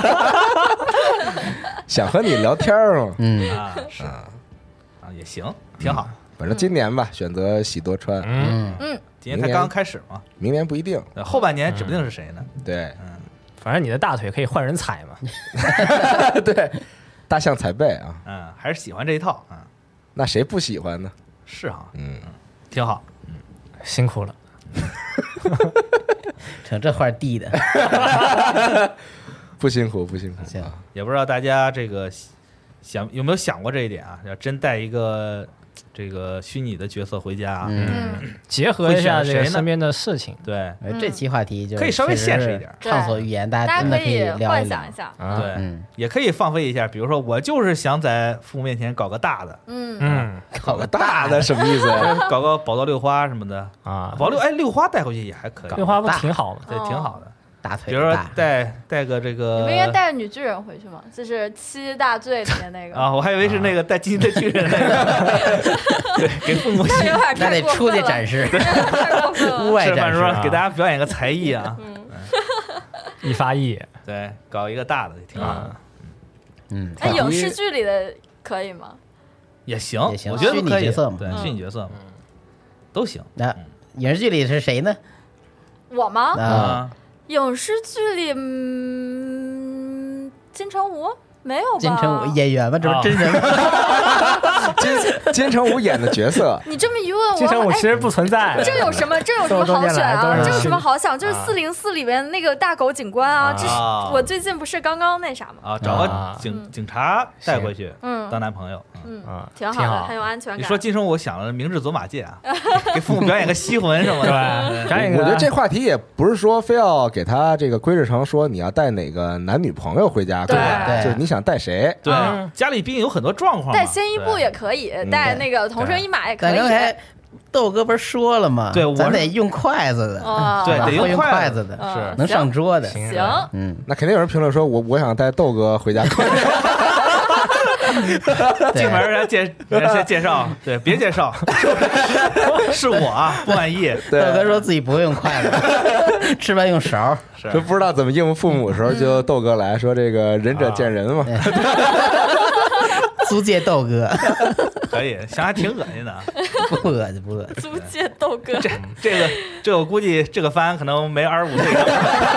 想和你聊天嘛。 嗯啊是啊也行，挺好。 反正今年吧，选择喜多川， 嗯， 嗯， 今年才刚刚开始嘛， 明年不一定。 呃后半年指不定是谁呢。 对反正你的大腿可以换人踩嘛。 对，大象踩背啊， 嗯，还是喜欢这一套啊， 那谁不喜欢呢？ 是哈， 嗯， 挺好。 辛苦了。 成这话递的， 不辛苦不辛苦。 行啊也不知道大家这个想有没有想过这一点啊？要真带一个这个虚拟的角色回家， 嗯， 嗯， 结合一下这会选谁呢个身边的事情对哎这期话题就可以稍微确实是现实一点畅所欲言，大大家家真的以可以聊一聊幻想一。下。 啊， 对， 嗯， 也可以放飞一下。比如说，我就是想在父母面前搞个大的， 嗯， 嗯搞个大的什么意思呀？ 搞个宝刀六花什么的。 啊， 宝六哎，六花带回去也还可以， 六花不挺好吗？ 对，挺好的。 大腿比如说大带带个这你个， 们应该带着女巨人回去吗？就是七大罪里面那个啊，我还以为是那个带金的巨人那个，对，给父母那有点那得太过分了出去展示， 太过分屋了。 外展示吃饭说啊给大家表演个才艺啊， 一发一， 对，搞一个大的挺好的， 嗯， 哎，影视剧里的可以吗？ 也行， 也行我觉得虚拟可以角色嘛对， 嗯虚拟角色嘛，都行那影视剧里是谁呢？ 我吗？ 啊， 啊。 影视剧里，嗯，金城武没有吧？ 金城武演员吗？这不是真人吗？ 金金城武演的角色， 你这么一问，我哎， 金城武其实不存在。 这有什么？这有什么好选啊？ 这么多年来都是这有什么好想？就是啊四零四里面那个大狗警官啊，这是啊我最近不是刚刚那啥吗？ 啊，找啊个警警察带回去嗯当男朋友。 嗯， 嗯， 挺好的， 挺好很有安全感。 你说金城武想了明智走马界啊，给父母表演个吸魂什么的。 对，赶紧我觉得这话题也不是说非要给他这个规制成说你要带哪个男女朋友回家， 对吧？ 对就是你想带谁， 对嗯， 家里毕竟有很多状况嘛。 带先一步对也可以，带那个同生一马也可以。 咱刚才豆哥不是说了吗？ 对我咱得用筷子的， 哦对得用会用筷筷子的， 嗯是能上桌的。 行行， 嗯， 那肯定有人评论说我我想带豆哥回家过年。 对进门人家介人家先介绍，对，别介绍，是我啊，不满意。 豆哥说自己不会用筷子，吃饭用勺。 是就不知道怎么应付父母的时候，就豆哥来说这个仁者见仁嘛。 租借豆哥， 可以，想还挺恶心的。 不恶心不恶心。 租借豆哥， 这这个这我估计这个番可能没二十五岁上。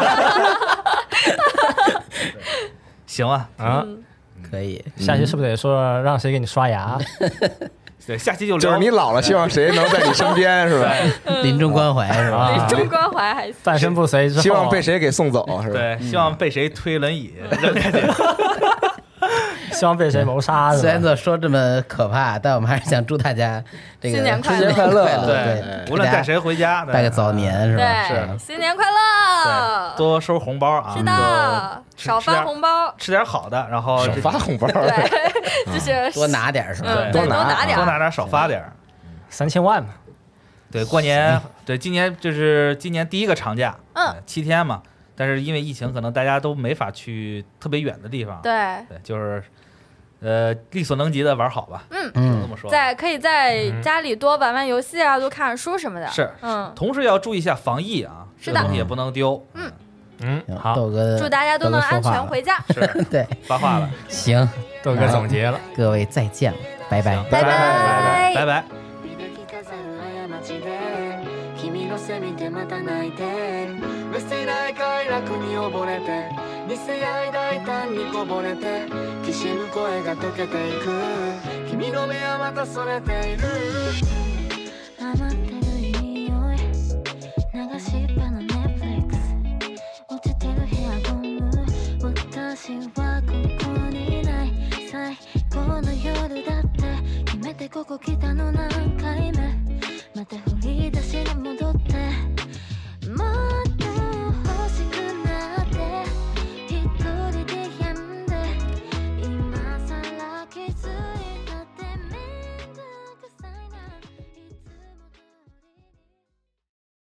行啊， 啊， 可以， 下期是不是得说让谁给你刷牙？ 对，下期就聊就是你老了，希望谁能在你身边，是吧？ 临终关怀是吧？ 啊临终关怀还行。 半身不遂之后， 希望被谁给送走，是吧？ 对，希望被谁推轮椅扔下去。 希望被谁谋杀，是虽然吧？ 这说这么可怕，但我们还是想祝大家这个新年快乐春节快乐， 对， 对， 无论带谁回家，对拜个早年是吧？ 对，新年快乐！ 对，多收红包啊， 是的，少发红包。 吃点好的，然后少发红包， 对，就是多拿点是吧？ 嗯，对，多多拿拿点儿。 多拿点，少发点。 三千万嘛， 对，过年，对，今年就是今年第一个长假， 嗯， 七天嘛。但是因为疫情，可能大家都没法去特别远的地方。 对， 对，就是呃，力所能及的玩好吧。 嗯只能这么说。 在可以在家里多玩玩游戏啊，多看看书什么的。 是， 嗯， 同时要注意一下防疫啊， 是的这个东西也不能丢。 嗯嗯， 行好， 豆哥， 祝大家都能安全回家。 是对， 发话了， 行， 豆哥总结了， 各位再见了，拜拜。 拜拜拜拜。 君の背見てまた泣いて見せない快楽に溺れて見せ合い大胆にこぼれてきしむ声が溶けていく君の目はまたそれている